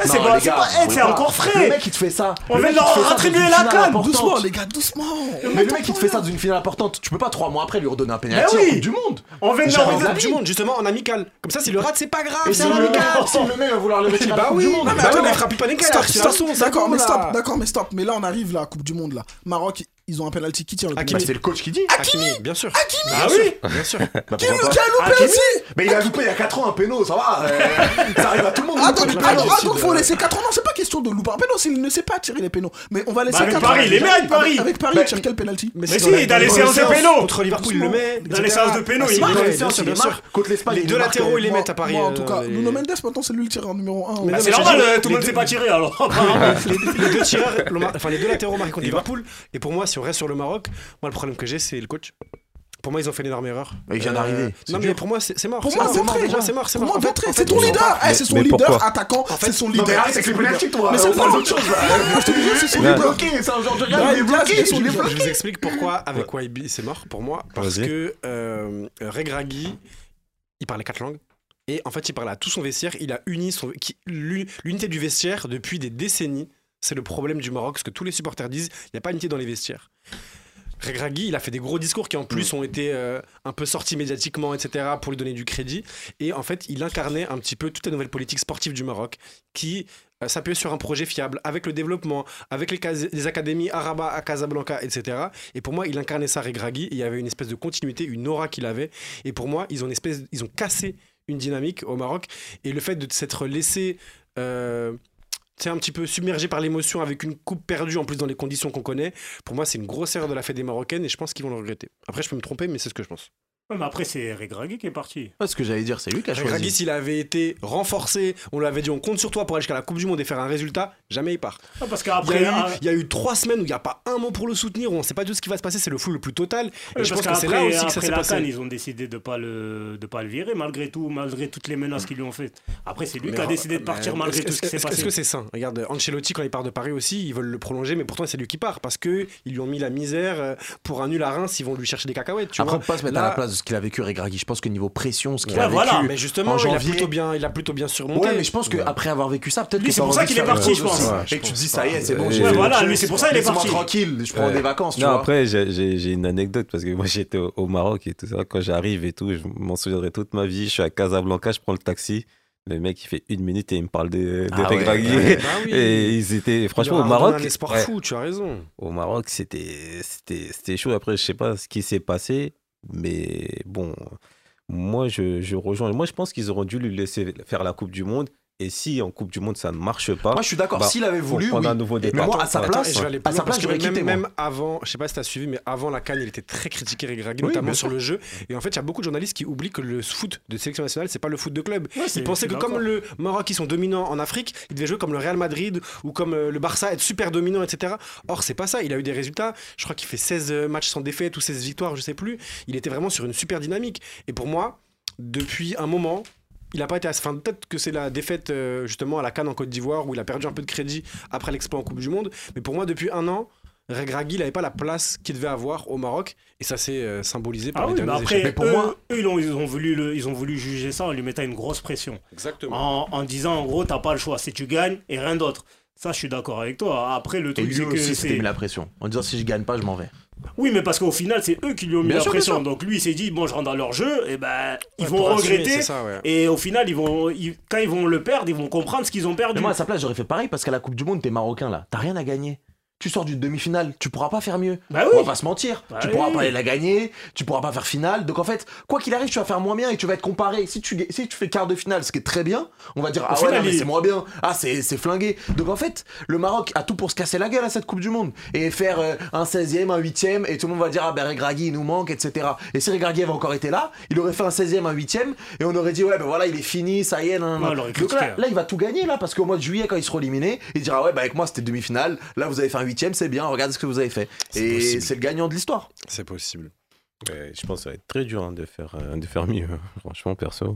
Eh, Non, c'est pas- les c'est gars, pas- eh, vous c'est pouvez encore pas. frais. Le mec, il te fait ça. On Le vient mec, de il te fait leur ça attribuer dans une la finale canne. importante. Doucement, les gars, doucement. Mais le mec, il te fait ça dans une finale importante. Tu peux pas trois mois après lui redonner un pénalty Mais oui. en Coupe du Monde. On vient de Jamais leur de la Coupe du monde, justement, en amical. Comme ça, s'il le rate, c'est pas grave. Et c'est si en le amical. mec, si le mec va vouloir le retirer à la Bah Coupe oui, du Monde. non, mais bah attends, ouais. mais frappe Panenka, Stop, là, stop, façon, c'est d'accord, bon, mais là. stop, d'accord, mais stop. Mais là, on arrive là, Coupe du Monde là. Maroc, ils ont un penalty qui tire le Hakimi. penalty. Bah, c'est le coach qui dit. Hakimi, bien sûr. Ah oui. Bien sûr. Bah, Qui pourquoi qui a pas. loupé Hakimi. aussi? Mais il a loupé il y a quatre ans un péno, ça va. euh, Ça arrive à tout le monde. de Attends, louper mais des alors, pénaux. attends, faut laisser quatre ans. Non, c'est pas question de louper un péno, s'il ne sait pas tirer les pénaux. Mais on va laisser Bah, avec quatre Paris, ans. les mecs, Paris. Avec, avec Paris, Bah, il tire quel penalty? Mais c'est si, dans les- dans les dans séances de séances. pénaux. Contre Liverpool, il le met. Dans les et cetera. séances de pénaux, Ah, il si, marque. ouais, Dans les bien séances, sûr, il bien marque. sûr. Contre l'Espagne, Les il deux marque, latéraux, euh, ils les Moi- mettent à Paris. Moi, en tout euh, cas, les- Nuno Mendes, maintenant, c'est lui le tireur numéro un. Mais Bah, non, c'est mais normal, j'ai- euh, tout le monde les sait deux- pas tirer alors. apparemment. les, les deux tireurs, le Mar- enfin les deux latéraux marquent contre Liverpool. Et pour moi, si on reste sur le Maroc, moi le problème que j'ai, c'est le coach. Pour moi, ils ont fait une énorme erreur. Il vient d'arriver, c'est Non, mais dur. pour moi, c'est c'est mort. Pour c'est moi, mort, d'entrée, Pour moi, déjà. c'est mort. C'est Pour mort. moi, En fait- d'entrée, en c'est fait, ton ils ont leader. pas- Eh, c'est son mais leader, pourquoi attaquant. En fait, C'est son Non, mais leader. arrête avec les pénaltys, toi. Mais c'est On le parle problème. d'autre chose, là. Je te dis, c'est son Il est leader. bloqué, c'est un genre de Ouais, gars, il est Diaz, bloqué, il est son il est leader. bloqué. Je vous explique pourquoi avec Waibi c'est mort pour moi. Parce Vas-y. que euh, Regragui, il parlait quatre langues. Et en fait, il parlait à tout son vestiaire. Il a uni son, qui- l'uni- l'unité du vestiaire depuis des décennies. C'est le problème du Maroc, ce que tous les supporters disent. Il n'y a pas d'unité dans les vestiaires. Regragui, il a fait des gros discours qui en plus ont été euh, un peu sortis médiatiquement, et cetera, pour lui donner du crédit. Et en fait, il incarnait un petit peu toute la nouvelle politique sportive du Maroc qui euh, s'appuyait sur un projet fiable, avec le développement, avec les, cas- les académies à Rabat, à Casablanca, et cetera. Et pour moi, il incarnait ça, Regragui. Il y avait une espèce de continuité, une aura qu'il avait. Et pour moi, ils ont, une espèce, ils ont cassé une dynamique au Maroc. Et le fait de s'être laissé... Euh, c'est un petit peu submergé par l'émotion avec une coupe perdue en plus dans les conditions qu'on connaît. Pour moi, c'est une grosse erreur de la Fédé marocaine et je pense qu'ils vont le regretter. Après, je peux me tromper, mais c'est ce que je pense. Ouais, mais après, c'est Regragui qui est parti. Ouais, ce que j'allais dire, c'est lui qui a Regragui, choisi. s'il avait été renforcé, on lui avait dit on compte sur toi pour aller jusqu'à la Coupe du Monde et faire un résultat, jamais il part. Ouais, parce Il y, a qu'après. eu, ah, il y a eu trois semaines où il n'y a pas un mot pour le soutenir, où on ne sait pas du tout ce qui va se passer, c'est le flou le plus total. Et ouais, je parce pense que c'est là qu'après- aussi que ça après s'est la passé. CAN, ils ont décidé de pas le de pas le virer malgré tout, malgré toutes les menaces qu'ils lui ont faites. Après, c'est lui Mais qui a en- décidé de partir mais malgré est-ce- tout ce qui est-ce- s'est est-ce passé. que c'est sain? Regarde, Ancelotti, quand il part de Paris aussi, ils veulent le prolonger, mais pourtant c'est lui qui part parce qu'ils lui ont mis la misère euh, pour un nul à Reims, ils vont lui chercher des cacahuètes. Tu Après, on vois. peut pas se mettre Là- à la place de ce qu'il a vécu, Regragui. Je pense que niveau pression, ce qu'il Ouais, a voilà, vécu. Mais justement, en il a, janvier- plutôt bien, il a plutôt bien surmonté. Ouais, mais je pense qu'après avoir vécu ça, peut-être Lui, que c'est t'as pour ça envie de qu'il est faire parti, autre je chose pense. aussi. Ouais, je Et que tu te pense dis, pas. ça y est, c'est bon. Ouais, j'ai- voilà, j'ai- lui, c'est pour ça qu'il est laisse-moi parti. tranquille, je prends Ouais. des vacances, tu Non, vois. après, j'ai- j'ai j'ai une anecdote parce que moi j'étais au, au Maroc et tout ça. Quand j'arrive et tout, je m'en souviendrai toute ma vie. Je suis à Casablanca, je prends le taxi. Le mec, il fait une minute et il me parle de, de Ah ouais, Regragui. ouais. Bah oui. Et ils étaient, franchement, Il au leur a donné Maroc. un espoir ouais, fou, tu as raison. au Maroc, c'était c'était c'était chaud. Après, je sais pas ce qui s'est passé, mais bon, moi, je, je rejoins. Moi, je pense qu'ils auraient dû lui laisser faire la Coupe du Monde. Et si en Coupe du Monde ça ne marche pas, Moi, je suis d'accord. bah, S'il avait faut voulu, prendre oui. un nouveau Mais départ. moi, à sa Attends, place, et je vais aller à plus sa loin, place, parce que j'aurais même, quitté, moi. même avant, je sais pas si t'as suivi, mais avant la CAN, il était très critiqué, Regragui, Oui, notamment bien sur sûr. le jeu. Et en fait, il y a beaucoup de journalistes qui oublient que le foot de sélection nationale, c'est pas le foot de club. Ouais, c'est- Ils pensaient je que suis comme d'accord. le Maroc, ils sont dominants en Afrique, ils devaient jouer comme le Real Madrid ou comme euh, le Barça, être super dominant, et cetera. Or, c'est pas ça. Il a eu des résultats. Je crois qu'il fait seize matchs sans défaite ou seize victoires, je sais plus. Il était vraiment sur une super dynamique. Et pour moi, depuis un moment, il a pas été assez. Enfin, peut-être que c'est la défaite euh, justement à la CAN en Côte d'Ivoire où il a perdu un peu de crédit après l'exploit en Coupe du Monde. Mais pour moi, depuis un an, Regragui n'avait pas la place qu'il devait avoir au Maroc et ça s'est euh, symbolisé par Ah les oui, mais derniers après, échecs. Mais pour eux, moi- eux, ils, ont, ils, ont voulu le- ils ont voulu juger ça en lui mettant une grosse pression. Exactement. En, en disant, en gros, t'as pas le choix, c'est tu gagnes et rien d'autre. Ça, je suis d'accord avec toi. Après, le Et truc, lui c'est que aussi, s'était mis c'est. la pression. En disant, si je gagne pas, je m'en vais. Oui, mais parce qu'au final, c'est eux qui lui ont mis Bien la sûr, bien pression. sûr. Donc lui, il s'est dit, bon, je rentre dans leur jeu, et ben, ils Ouais, vont pour assumer, regretter. c'est ça, ouais. Et au final, ils vont, ils- quand ils vont le perdre, ils vont comprendre ce qu'ils ont perdu. Mais moi, à sa place, j'aurais fait pareil parce qu'à la Coupe du Monde, t'es marocain là. T'as rien à gagner. Tu sors d'une demi-finale, tu pourras pas faire mieux. Bah On oui. va pas se mentir. Bah tu oui. pourras pas aller la gagner, tu pourras pas faire finale. Donc en fait, quoi qu'il arrive, tu vas faire moins bien et tu vas être comparé. Si tu, si tu fais quart de finale, ce qui est très bien, on va dire ah ouais, final, non, mais il- c'est moins bien. Ah, c'est c'est flingué. Donc en fait, le Maroc a tout pour se casser la gueule à cette Coupe du Monde et faire euh, un seizième, un huitième et tout le monde va dire ah ben Regragui il nous manque, et cetera. Et si Regragui avait encore été là, il aurait fait un seizième, un huitième et on aurait dit ouais ben voilà il est fini, ça y est. nan, nan, Ouais, nan. on l'aurait Donc là, critiqué. là, il va tout gagner là parce qu'au mois de juillet quand ils seront éliminés, il dira ouais bah avec moi c'était demi-finale. Là vous avez fait un huitième, c'est bien. Regardez ce que vous avez fait. C'est Et possible. c'est le gagnant de l'histoire. C'est possible. Ouais, je pense que ça va être très dur hein, de, faire, euh, de faire mieux, hein, franchement, perso.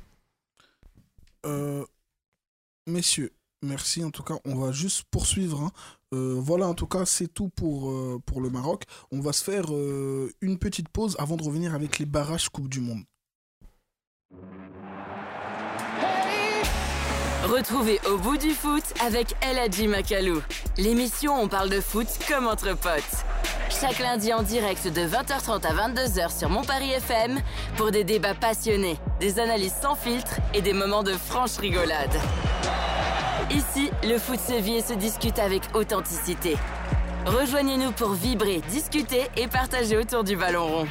Euh, messieurs, merci en tout cas. On va juste poursuivre. hein. Euh, voilà, en tout cas, c'est tout pour, euh, pour le Maroc. On va se faire euh, une petite pause avant de revenir avec les barrages Coupe du Monde. Retrouvez Au bout du foot avec El Hadji Makalou. L'émission où on parle de foot comme entre potes. Chaque lundi en direct de vingt heures trente à vingt-deux heures sur Mon Paris F M pour des débats passionnés, des analyses sans filtre et des moments de franche rigolade. Ici, le foot se vit et se discute avec authenticité. Rejoignez-nous pour vibrer, discuter et partager autour du ballon rond.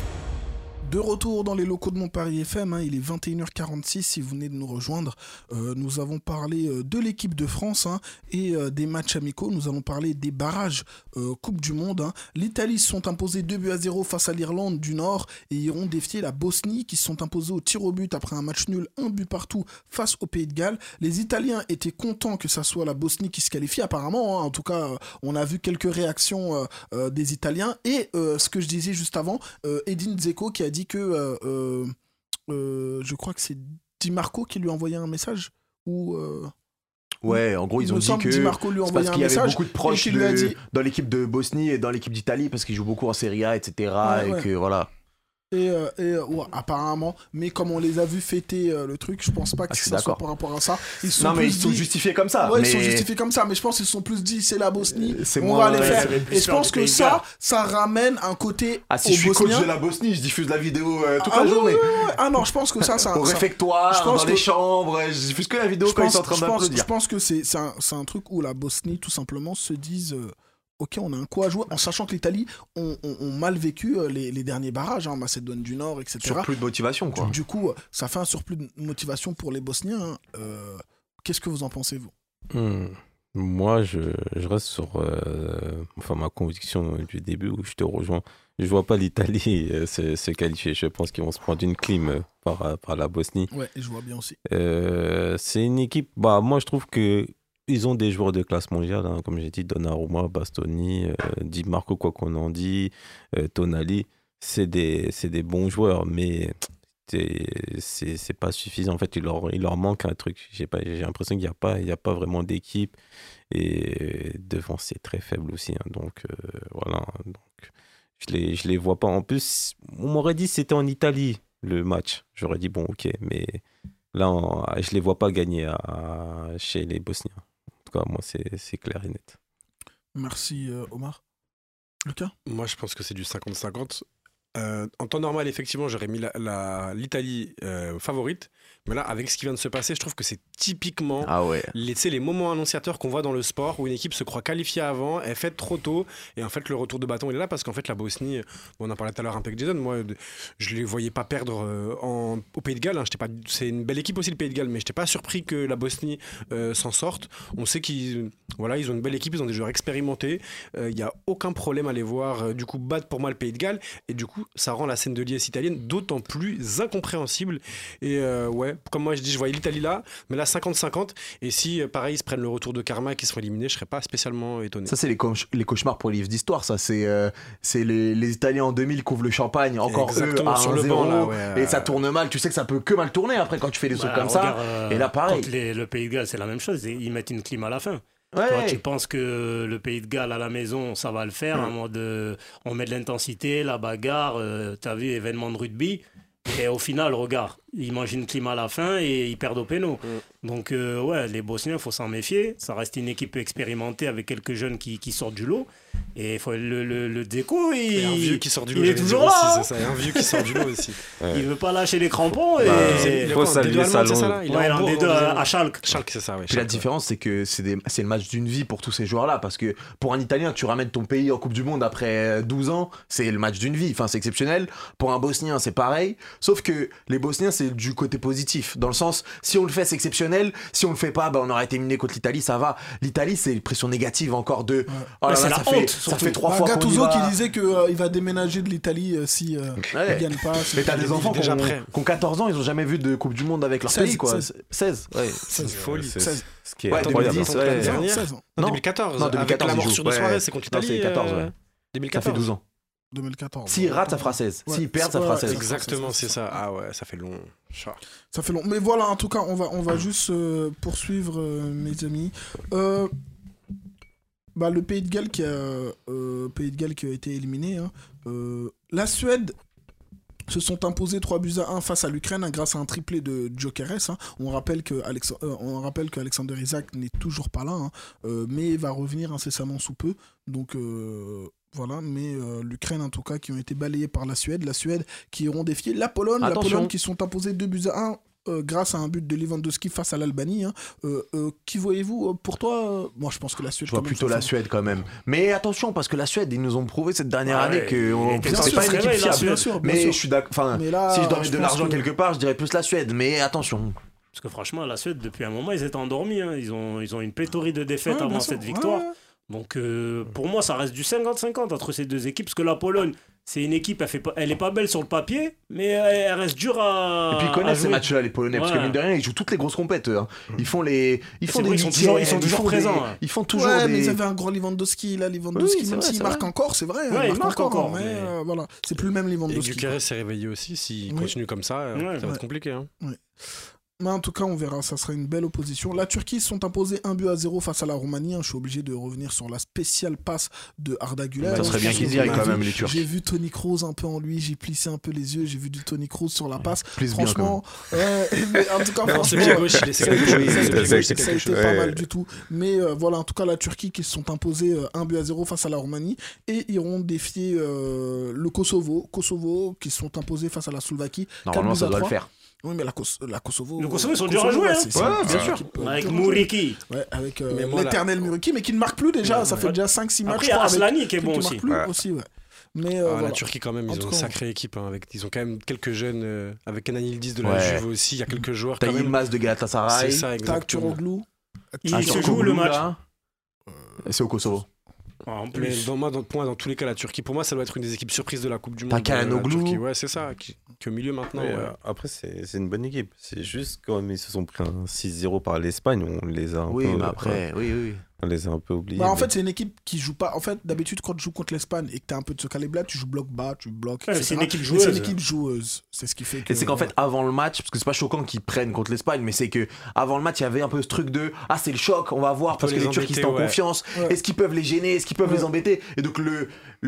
De retour dans les locaux de Mon Paris F M, hein, il est vingt et une heures quarante-six si vous venez de nous rejoindre. Euh, nous avons parlé euh, de l'équipe de France hein, et euh, des matchs amicaux. Nous allons parler des barrages euh, Coupe du Monde. Hein. L'Italie se sont imposés deux buts à zéro face à l'Irlande du Nord et iront défier la Bosnie qui se sont imposés au tir au but après un match nul, un but partout face au Pays de Galles. Les Italiens étaient contents que ça soit la Bosnie qui se qualifie apparemment. Hein. En tout cas, euh, on a vu quelques réactions euh, euh, des Italiens. Et euh, ce que je disais juste avant, euh, Edin Dzeko qui a dit que euh, euh, euh, je crois que c'est Di Marco qui lui a envoyé un message ou euh, ouais, en gros, ils ont dit que Di Marco lui a c'est envoyé parce un qu'il y avait message beaucoup de proches et qu'il lui a de- dit dans l'équipe de Bosnie et dans l'équipe d'Italie parce qu'ils jouent beaucoup en Serie A, et cetera. Ouais, et ouais. que voilà. et, euh, et euh, ouais, apparemment, mais comme on les a vus fêter euh, le truc, je pense pas que Ah, je suis ça soit d'accord. par rapport à ça. Ils se sont Non, mais plus ils sont dit- justifiés comme ça. Ouais, mais... ils sont justifiés comme ça, mais je pense qu'ils se sont plus dit c'est la Bosnie, C'est on moins- va les ouais, faire. ça fait plus Et je peur pense du que Pays de ça, Galles. ça ramène un côté Ah, si aux je suis Bosniens. coach de la Bosnie, je diffuse la vidéo euh, toute Ah la oui, journée. oui, oui, oui. Ah non, je pense que ça, ça, Au ça- réfectoire, je pense dans que- les chambres, je diffuse que la vidéo je quand pense, ils sont en train je pense, je d'applaudir. pense que c'est c'est un, c'est un truc où la Bosnie, tout simplement, se disent euh, ok, on a un coup à jouer, en sachant que l'Italie ont, ont- ont mal vécu euh, les, les derniers barrages, hein, Macédoine du Nord, et cetera. Sur plus de motivation, quoi. Du, du coup, euh, ça fait un surplus de motivation pour les Bosniens. hein. Euh, Qu'est-ce que vous en pensez, vous? Hmm. Moi, je, je reste sur euh, enfin, ma conviction du début où je te rejoins. Je vois pas l'Italie euh, se, se qualifier. Je pense qu'ils vont se prendre une clim euh, par, par la Bosnie. Ouais, et je vois bien aussi. Euh, c'est une équipe. Bah, moi, je trouve que ils ont des joueurs de classe mondiale, hein, comme j'ai dit, Donnarumma, Bastoni, euh, Di Marco, quoi qu'on en dit, euh, Tonali. C'est des, c'est des bons joueurs, mais c'est, c'est, c'est pas suffisant. En fait, il leur, il leur manque un truc. J'ai, pas, j'ai l'impression qu'il n'y a pas, il y a pas vraiment d'équipe. Et devant, c'est très faible aussi. hein. donc, euh, voilà. Donc, je les, je les vois pas. En plus, on m'aurait dit que c'était en Italie, le match. J'aurais dit, bon, ok, mais là, on- je les vois pas gagner à- chez les Bosniens. En tout cas, moi, c'est, c'est clair et net. Merci, euh, Omar. Lucas? Moi, je pense que c'est du cinquante cinquante. Euh, en temps normal, effectivement, j'aurais mis la- la- l'Italie euh, favorite. Mais là, avec ce qui vient de se passer, je trouve que c'est typiquement Ah ouais. les, tu sais, les moments annonciateurs qu'on voit dans le sport où une équipe se croit qualifiée avant, elle fait trop tôt, et en fait le retour de bâton il est là parce qu'en fait la Bosnie, bon, on en parlait tout à l'heure un peu avec Jason, moi de- je les voyais pas perdre euh, en, au Pays de Galles, hein. J'étais pas, c'est une belle équipe aussi le Pays de Galles, mais j'étais pas surpris que la Bosnie euh, s'en sorte. On sait qu'ils voilà, ils ont une belle équipe, ils ont des joueurs expérimentés, il n'y a aucun problème à les voir euh, du coup battre pour moi le Pays de Galles, et du coup ça rend la scène de liesse italienne d'autant plus incompréhensible. Et euh, ouais, comme moi je dis, je voyais l'Italie là, mais là cinquante cinquante. Et si, euh, pareil, ils se prennent le retour de karma et qu'ils se font éliminer, je serais pas spécialement étonné. Ça, c'est les, cauch- les cauchemars pour les livres d'histoire. Ça, c'est euh, c'est les, les Italiens en deux mille qui ouvrent le champagne, encore Exactement, eux, à sur un le banc, là, zéro, ouais. et ça tourne mal. Tu sais que ça peut que mal tourner après quand tu fais des trucs Bah, comme ça. regarde, euh, Et là, pareil. contre les- le Pays de Galles, c'est la même chose. Ils mettent une clim à la fin. Ouais. Toi, tu penses que le Pays de Galles à la maison, ça va le faire, Mm. en mode euh, on met de l'intensité, la bagarre, euh, t'as vu, événement de rugby. Et au final, regarde, ils mangent une clim à la fin et ils perdent au péno. Mm. Donc, euh, ouais, les Bosniens, il faut s'en méfier. Ça reste une équipe expérimentée avec quelques jeunes qui, qui sortent du lot. Et faut, le, le, le déco, il, Et un vieux qui sort du lot, il est j'allais toujours dire là. aussi, hein. c'est ça. Et un vieux qui sort du lot aussi. Il veut pas lâcher les crampons. Et... Bah, C'est- il faut quoi, en saluer D deux allemand, c'est Salon. ça, là Il est Ouais, en en Bourg, D deux en à, D deux. à Schalke. Schalke, c'est ça, ouais. Puis la Schalke. différence, c'est que c'est, des, c'est le match d'une vie pour tous ces joueurs-là. Parce que pour un Italien, tu ramènes ton pays en Coupe du Monde après douze ans, c'est le match d'une vie. Enfin, c'est exceptionnel. Pour un Bosnien, c'est pareil. Sauf que les Bosniens, c'est du côté positif. Dans le sens, si on le fait, c'est exceptionnel. Si on le fait pas, bah, on aurait été éliminé contre l'Italie, ça va. L'Italie, c'est une pression négative encore de. Oh là Ouais, c'est là, la ça, fait, honte, ça surtout. fait trois Bah, fois qu'on y Gattuso va. qui disait qu'il va déménager de l'Italie euh, si euh, Ouais. il gagne pas. si- Mais t'as Il des est enfants qui déjà ont, prêt. qui ont quatorze ans, ils ont jamais vu de Coupe du Monde avec leur seize, pays, quoi. seize. seize, ouais. C'est une folie. C'est- seize. Ce qui est Ouais, incroyable. deux mille dix, Contre la ouais. dernière. seize ans. Non, Non. deux mille quatorze, Non, deux mille quatorze, avec la ils morsure jouent. de Suarez, Ouais. c'est contre Non, l'Italie. c'est quatorze, euh, ouais. Ça fait deux mille quatorze. douze ans. deux mille quatorze. S'ils ratent, ça fera seize. Ouais. S'ils perdent, ça Ouais, fera ouais, seize. Exactement, c'est ça. Ah ouais, ça fait long. Chat. Ça fait long. Mais voilà, en tout cas, on va, on va juste euh, poursuivre, euh, mes amis. Euh, bah, le Pays de Galles qui a, euh, Pays de Galles qui a été éliminé. hein. Euh, la Suède se sont imposés trois buts à un face à l'Ukraine hein, grâce à un triplé de Gyökeres. Hein. On rappelle que Alex- euh, on rappelle qu'Alexander Isak n'est toujours pas là, hein, euh, mais va revenir incessamment sous peu. Donc euh, voilà, mais euh, l'Ukraine en tout cas qui ont été balayés par la Suède, la Suède qui iront défier la Pologne, Attention. la Pologne qui sont imposés deux buts à un. Euh, grâce à un but de Lewandowski face à l'Albanie. Hein. Euh, euh, qui voyez-vous euh, pour toi euh, Moi, je pense que la Suède. Je vois quand même, plutôt ça, la ça- Suède quand même. Mais attention, parce que la Suède, ils nous ont prouvé cette dernière Ah année ouais, que on- il était c'est sûr, pas une c'est équipe vrai, la fiable. Suède, bien sûr, bien mais sûr. je suis d'accord. Enfin, Mais là, si je dois mettre je de pense l'argent que- quelque part, je dirais plus la Suède. Mais attention. Parce que franchement, la Suède, depuis un moment, ils étaient endormis. hein. Ils, ont, ils ont une pléthorie de défaites Ouais, bien avant sûr. cette victoire. Ouais, ouais. Donc euh, pour moi, ça reste du cinquante cinquante entre ces deux équipes. Parce que la Pologne, c'est une équipe, elle, fait pas, elle est pas belle sur le papier, mais elle, elle reste dure à. Et puis ils à connaissent ces jouer. matchs-là, les Polonais, parce que Ouais. mine de rien, ils jouent toutes les grosses compètes. eux, hein. Ils font les, ils C'est font vrai, des ils sont huitièmes, toujours- ils sont toujours font des- présents, hein. Ils font toujours Ouais, des. mais ils avaient un gros Lewandowski, là, Lewandowski, Oui, c'est même vrai, s'il c'est marque vrai. encore, c'est vrai, hein, Ouais, il il marque marque encore, encore, mais mais- euh, voilà, c'est plus le même Et Lewandowski. Gyökeres s'est réveillé aussi. S'il Oui. continue comme ça, euh, Ouais, ça va ouais. être compliqué. Hein. Mais en tout cas, on verra, ça sera une belle opposition. La Turquie se sont imposés un but à zéro face à la Roumanie. hein. Je suis obligé de revenir sur la spéciale passe de Arda Güler. Ça serait bien qu'ils y J'ai aillent quand vu- même, les Turcs. J'ai vu Toni Kroos un peu en lui, j'ai plissé un peu les yeux, j'ai vu du Toni Kroos sur la passe. Plisse bien, Franchement, ouais, mais en tout cas, Non, c'est franchement, pied gauche, il essaie ça a de été- jouer, ça a il été- essaie de ça jouer a quelque été chose. pas Ouais. mal du tout. Mais euh, voilà, en tout cas, la Turquie qui se sont imposés euh, un but à zéro face à la Roumanie et iront défier euh, le Kosovo. Kosovo qui se sont imposés face à la Slovaquie. Normalement, quatre ça buts à doit le trois. faire. Oui, mais la, Kos- la Kosovo. Le Kosovo, ils sont euh, durs à jouer, ouais, hein. c'est- c'est- Ouais, c'est bien une sûr. équipe, euh, Avec dure à jouer. Mouriki. Ouais, avec euh, Mais moi, l'éternel Muriki, mais qui ne marque plus déjà. Ça fait Ouais. déjà cinq six matchs. Après, je crois, Aslani avec- qui est bon qui aussi. marque plus Ouais. aussi, ouais. Mais euh, Ah, voilà. La Turquie, quand même, En ils tout ont une cas, sacrée équipe. hein, avec, ils ont quand même quelques jeunes, euh, avec Kenan Yildiz de la Ouais. Juve aussi. Il y a quelques joueurs T'as quand même. Yilmaz de C'est Galatasaray. ça, Tac, exactement. Turoglou. Il Ah, se sur joue le Koglu, match. là. C'est au Kosovo. Ah, en Mais plus. dans, moi, dans, pour moi, dans tous les cas, la Turquie, pour moi, ça doit être une des équipes surprises de la Coupe du Monde. T'as Çalhanoğlu. euh, la Turquie. Ouais, c'est ça. Qui, qui est au milieu maintenant. Ouais, ouais. euh, Après, c'est c'est une bonne équipe. C'est juste comme ils se sont pris un six zéro par l'Espagne, on les a un Oui, peu, mais après, oui, oui. on les a un peu oubliés. Bah, en mais- fait, c'est une équipe qui joue pas. En fait, d'habitude, quand tu joues contre l'Espagne et que t'as un peu de ce calibre-là, tu joues bloc bas, tu bloques. Ouais, et cetera. c'est une équipe Mais joueuse. C'est une équipe joueuse. C'est ce qui fait que. Et c'est qu'en fait, avant le match, parce que c'est pas choquant qu'ils prennent contre l'Espagne, mais c'est que avant le match, il y avait un peu ce truc de ah, c'est le choc, on va voir, On parce peut que les les Turcs ils embêter, sont en ouais. confiance. Ouais. Est-ce qu'ils peuvent les gêner, est-ce qu'ils peuvent Ouais. les embêter? Et donc, le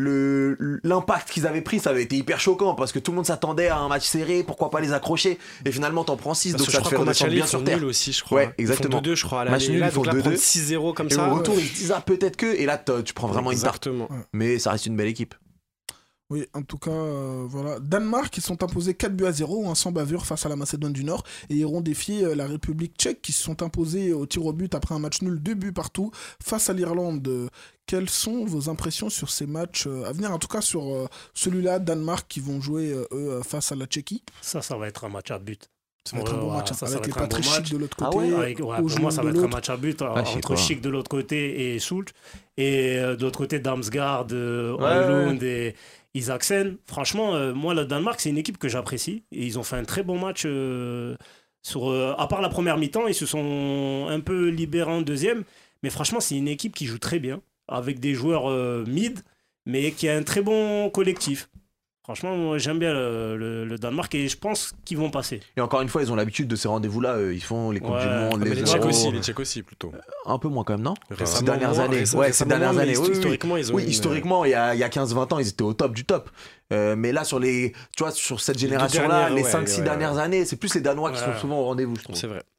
le l'impact qu'ils avaient pris, ça avait été hyper choquant, parce que tout le monde s'attendait à un match serré, pourquoi pas les accrocher? Et finalement, t'en prends six, Parce donc que ça je te crois fait qu'au match redescendre aller, bien ils sur font terre. nul aussi, je crois. Ouais, exactement. Ils font deux deux, je crois, à Match l'aller. nul, Là, ils font donc là, deux deux. prendre six zéro comme Et ça. au retour, ils se disent ah, peut-être que, et là, t'as- tu prends vraiment une tarte. Exactement. Mais ça reste une belle équipe. Oui, en tout cas, euh, voilà. Danemark, ils sont imposés quatre buts à zéro, hein, sans bavure, face à la Macédoine du Nord, et iront défier euh, la République tchèque, qui se sont imposés au tir au but après un match nul, deux buts partout, face à l'Irlande. Euh, Quelles sont vos impressions sur ces matchs euh, à venir, en tout cas sur euh, celui-là, Danemark, qui vont jouer, euh, eux, euh, face à la Tchéquie? Ça, ça va être un match à but. Ça va être un Ouais, bon ouais, match, ça, ça avec va les être un bon Patrick match. Schick de l'autre Ah côté, ouais, Avec- ouais, au pour moi, ça va de être un l'autre. match à but euh, Ah, je sais entre pas. Schick de l'autre côté et Soult. Et euh, de l'autre côté, Damsgaard, euh, Ouais, Højlund et Isaksen. Franchement, euh, moi, le Danemark, c'est une équipe que j'apprécie. Et ils ont fait un très bon match. euh, sur, euh, à part la première mi-temps, ils se sont un peu libérés en deuxième. Mais franchement, c'est une équipe qui joue très bien, avec des joueurs euh, mid, mais qui a un très bon collectif. Franchement, moi, j'aime bien le, le- le Danemark et je pense qu'ils vont passer. Et encore une fois, ils ont l'habitude de ces rendez-vous-là. euh, Ils font les Coupes Ouais. du Monde, Ah, mais les les Tchèques Euros. aussi, les Tchèques aussi plutôt. Un peu moins quand même, non? Récemment, Ces dernières moins, années. récem- Ouais, ces récemment, dernières moins, mais années. Oui, oui, oui. historiquement, ils ont Oui, une- historiquement, il y a, il y a quinze vingt ans, ils étaient au top du top. Euh, mais là, sur les, tu vois, sur cette deux génération-là, dernières, les ouais, cinq six ouais, dernières ouais. années, c'est plus les Danois qui Ouais. sont souvent au rendez-vous, je trouve. C'est vrai.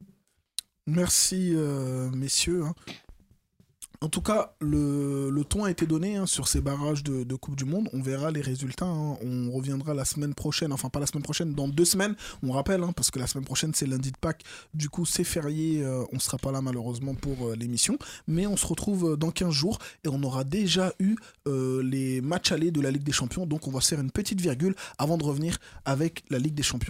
Merci, euh, messieurs. hein. En tout cas, le, le ton a été donné hein, sur ces barrages de, de Coupe du Monde. On verra les résultats. hein. On reviendra la semaine prochaine. Enfin, pas la semaine prochaine, dans deux semaines. On rappelle, hein, parce que la semaine prochaine, c'est lundi de Pâques. Du coup, c'est férié. euh, on ne sera pas là, malheureusement, pour euh, l'émission. Mais on se retrouve euh, dans quinze jours. Et on aura déjà eu euh, les matchs allés de la Ligue des Champions. Donc, on va se faire une petite virgule avant de revenir avec la Ligue des Champions.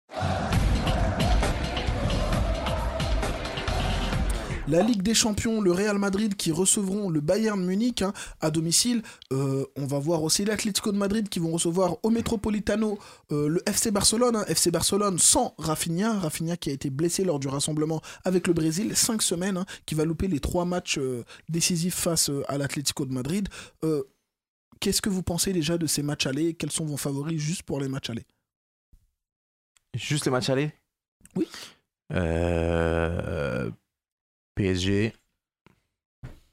La Ligue des Champions, le Real Madrid qui recevront le Bayern Munich hein, à domicile. Euh, on va voir aussi l'Atlético de Madrid qui vont recevoir au Metropolitano euh, le F C Barcelone. hein. F C Barcelone sans Rafinha. Rafinha qui a été blessé lors du rassemblement avec le Brésil. Cinq semaines, hein, qui va louper les trois matchs euh, décisifs face euh, à l'Atlético de Madrid. Euh, Qu'est-ce que vous pensez déjà de ces matchs allés? Quels sont vos favoris juste pour les matchs allés? Juste les matchs allés? Oui. Euh, P S G,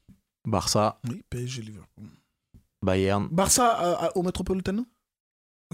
Barça, Oui, P S G, Liverpool. Bayern. Barça à- à- au Metropolitano?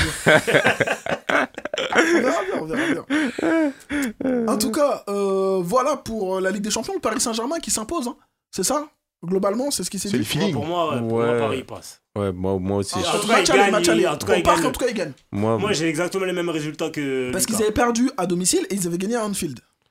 bien. On verra bien, on verra bien. En tout cas, euh, voilà pour la Ligue des Champions, le Paris Saint-Germain qui s'impose. Hein. C'est ça? Globalement, c'est ce qui s'est C'est dit. le feeling. Pour moi, ouais, pour moi, Ouais. Paris passe. Ouais, moi, moi aussi. Ah, je- en tout cas, match il aller, gagne, match aller. il- en tout cas, Au il parc, gagne. en tout cas, ils gagnent. Moi, Moi, j'ai exactement les mêmes résultats que. Parce qu'ils Lucas. avaient perdu à domicile et ils avaient gagné à Anfield.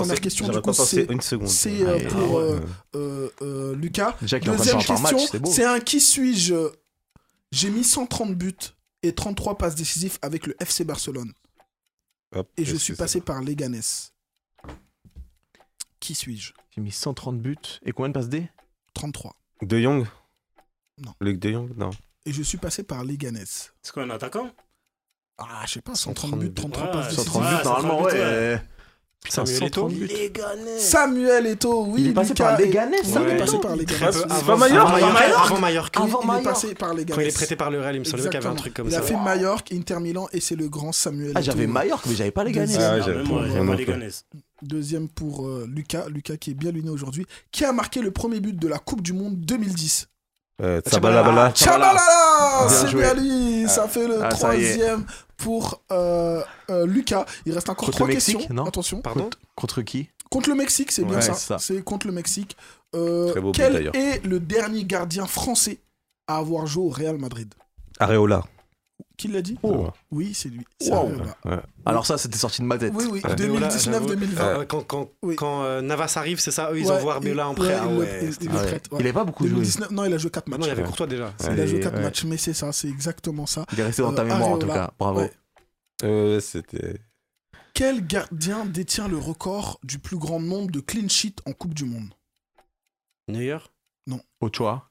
première pensé- question, j'aurais du coup, pas pensé c'est une seconde. c'est, euh, Allez, pour ouais. euh, euh, euh, Lucas. Déjà qu'il est en train de Deuxième faire un match, question, c'est beau. c'est un qui suis-je. J'ai mis cent trente buts et trente-trois passes décisives avec le F C Barcelone. Hop, Et je qu'est-ce suis que passé c'est par Leganés. Qui suis-je? J'ai mis cent trente buts et combien de passes D? trente-trois. De Jong Non. Luc De Jong Non. Et je suis passé par Leganés. C'est quoi un attaquant? Ah, je sais pas, cent trente buts, trente-trois Ouais, passes cent trente décisives. buts, normalement, ouais. ouais. Putain, Samuel Eto'o. Leganés. Samuel Eto'o, oui. Il est passé Lucas par Leganés, est- Samuel Il est passé Eto'o. par Leganés. Très peu Oui. avant Mallorca. Avant Mallorca. Avant Mallorca. Oui, Avant il est Mallorca. passé par Leganés. Quand il est prêté par le Real, il me semblait qu'il y avait un truc comme il ça. a fait Mallorca, Inter Milan et c'est le grand Samuel Ah, j'avais Eto'o. Mallorca, mais j'avais pas les gagnés. Deuxième. Ah ouais, Ah, j'avais même pas- moi, j'avais j'en pas ai Leganés. Deuxième pour euh, Lucas, Lucas qui est bien luné aujourd'hui, qui a marqué le premier but de la Coupe du Monde deux mille dix. Euh, Tsabalabala. Tchabalala, Bien c'est joué. bien lui, ça fait le Ah, ça y est. troisième pour euh, euh, Lucas. Il reste encore Contre trois le Mexique, questions. non Attention. Pardon Contre, contre qui? Contre le Mexique, c'est bien Ouais, ça. c'est ça. C'est contre le Mexique. Euh, Très beau but, quel d'ailleurs. est le dernier gardien français à avoir joué au Real Madrid? Areola. Qui l'a dit? Oh. Oui, c'est lui. C'est Wow. Areola. Alors ça, c'était sorti de ma tête. Oui, oui, Arbeloa, deux mille dix-neuf j'avoue. deux mille vingt. Euh, Quand, quand, Oui. quand euh, Navas arrive, c'est ça? Eux, ils Ouais, envoient Arbeloa en prêt. ouais, Ah il le- ouais. il- c'était- il Ah le ouais. prête, ouais. Il avait pas beaucoup joué. deux mille dix-neuf, non, il a joué quatre Ah matchs. non, il y avait Ouais. Courtois déjà. Il a joué Ouais, quatre ouais. matchs, mais c'est ça, c'est exactement ça. Il est resté dans ta Euh, mémoire en tout Areola. cas. Bravo. Ouais. Euh, c'était. Quel gardien détient le record du plus grand nombre de clean sheets en Coupe du Monde? Neuer. Ochoa.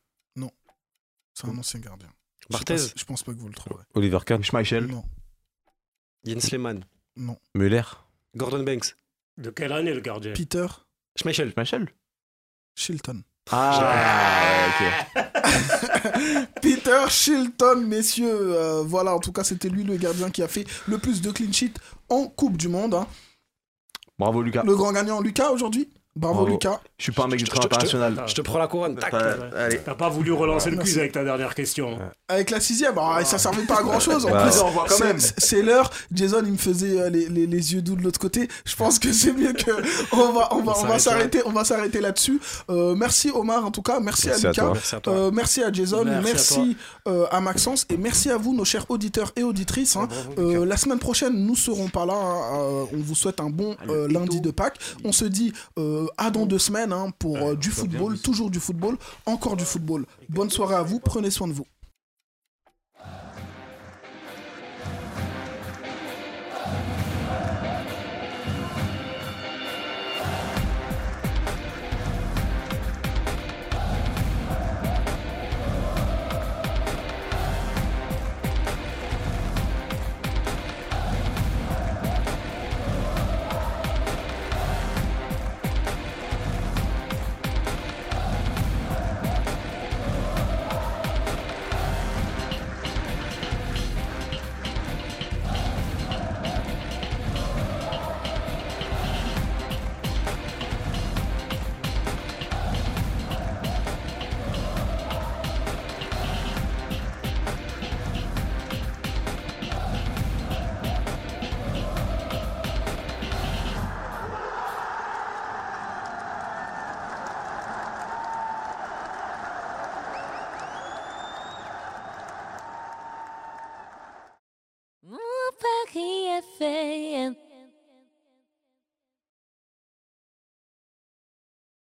C'est un ancien gardien. Je sais Barthez. pas si- Je pense pas que vous le trouverez. Oliver Kahn. Schmeichel. Non, Jens Lehmann. non. Müller. Gordon Banks. De quelle année le gardien? Peter Schmeichel. Schmeichel. Shilton. Ah, ouais, ok. Peter Shilton, messieurs. Euh, voilà, en tout cas, c'était lui le gardien qui a fait le plus de clean sheets en Coupe du Monde. hein. Bravo Lucas. Le grand gagnant, Lucas, aujourd'hui. Bravo, Bravo. Lucas. Je suis pas un mec du Je- train je- je- international. Je te prends la couronne. Tac. Allez. T'as pas voulu relancer le Merci. quiz avec ta dernière question. Avec la sixième, alors, ça servait pas à grand chose. En Ouais. plus, On voit quand c'est- même. c'est- c'est l'heure. Jason, il me faisait euh, les, les, les yeux doux de l'autre côté. Je pense que c'est mieux que on va on va on va s'arrête s'arrêter on va s'arrêter là-dessus. Euh, merci Omar en tout cas, merci, Merci à à Lucas, toi. Merci à toi. Euh, merci à Jason, Merci merci, euh, à Maxence et merci à vous nos chers auditeurs et auditrices. hein. Euh, la semaine prochaine, nous serons pas là. hein. Euh, on vous souhaite un bon euh, lundi de Pâques. On se dit euh, à dans deux semaines hein, pour euh, du football, toujours du football, encore du football. Bonne soirée à vous, prenez soin de vous. Mon Paris F M.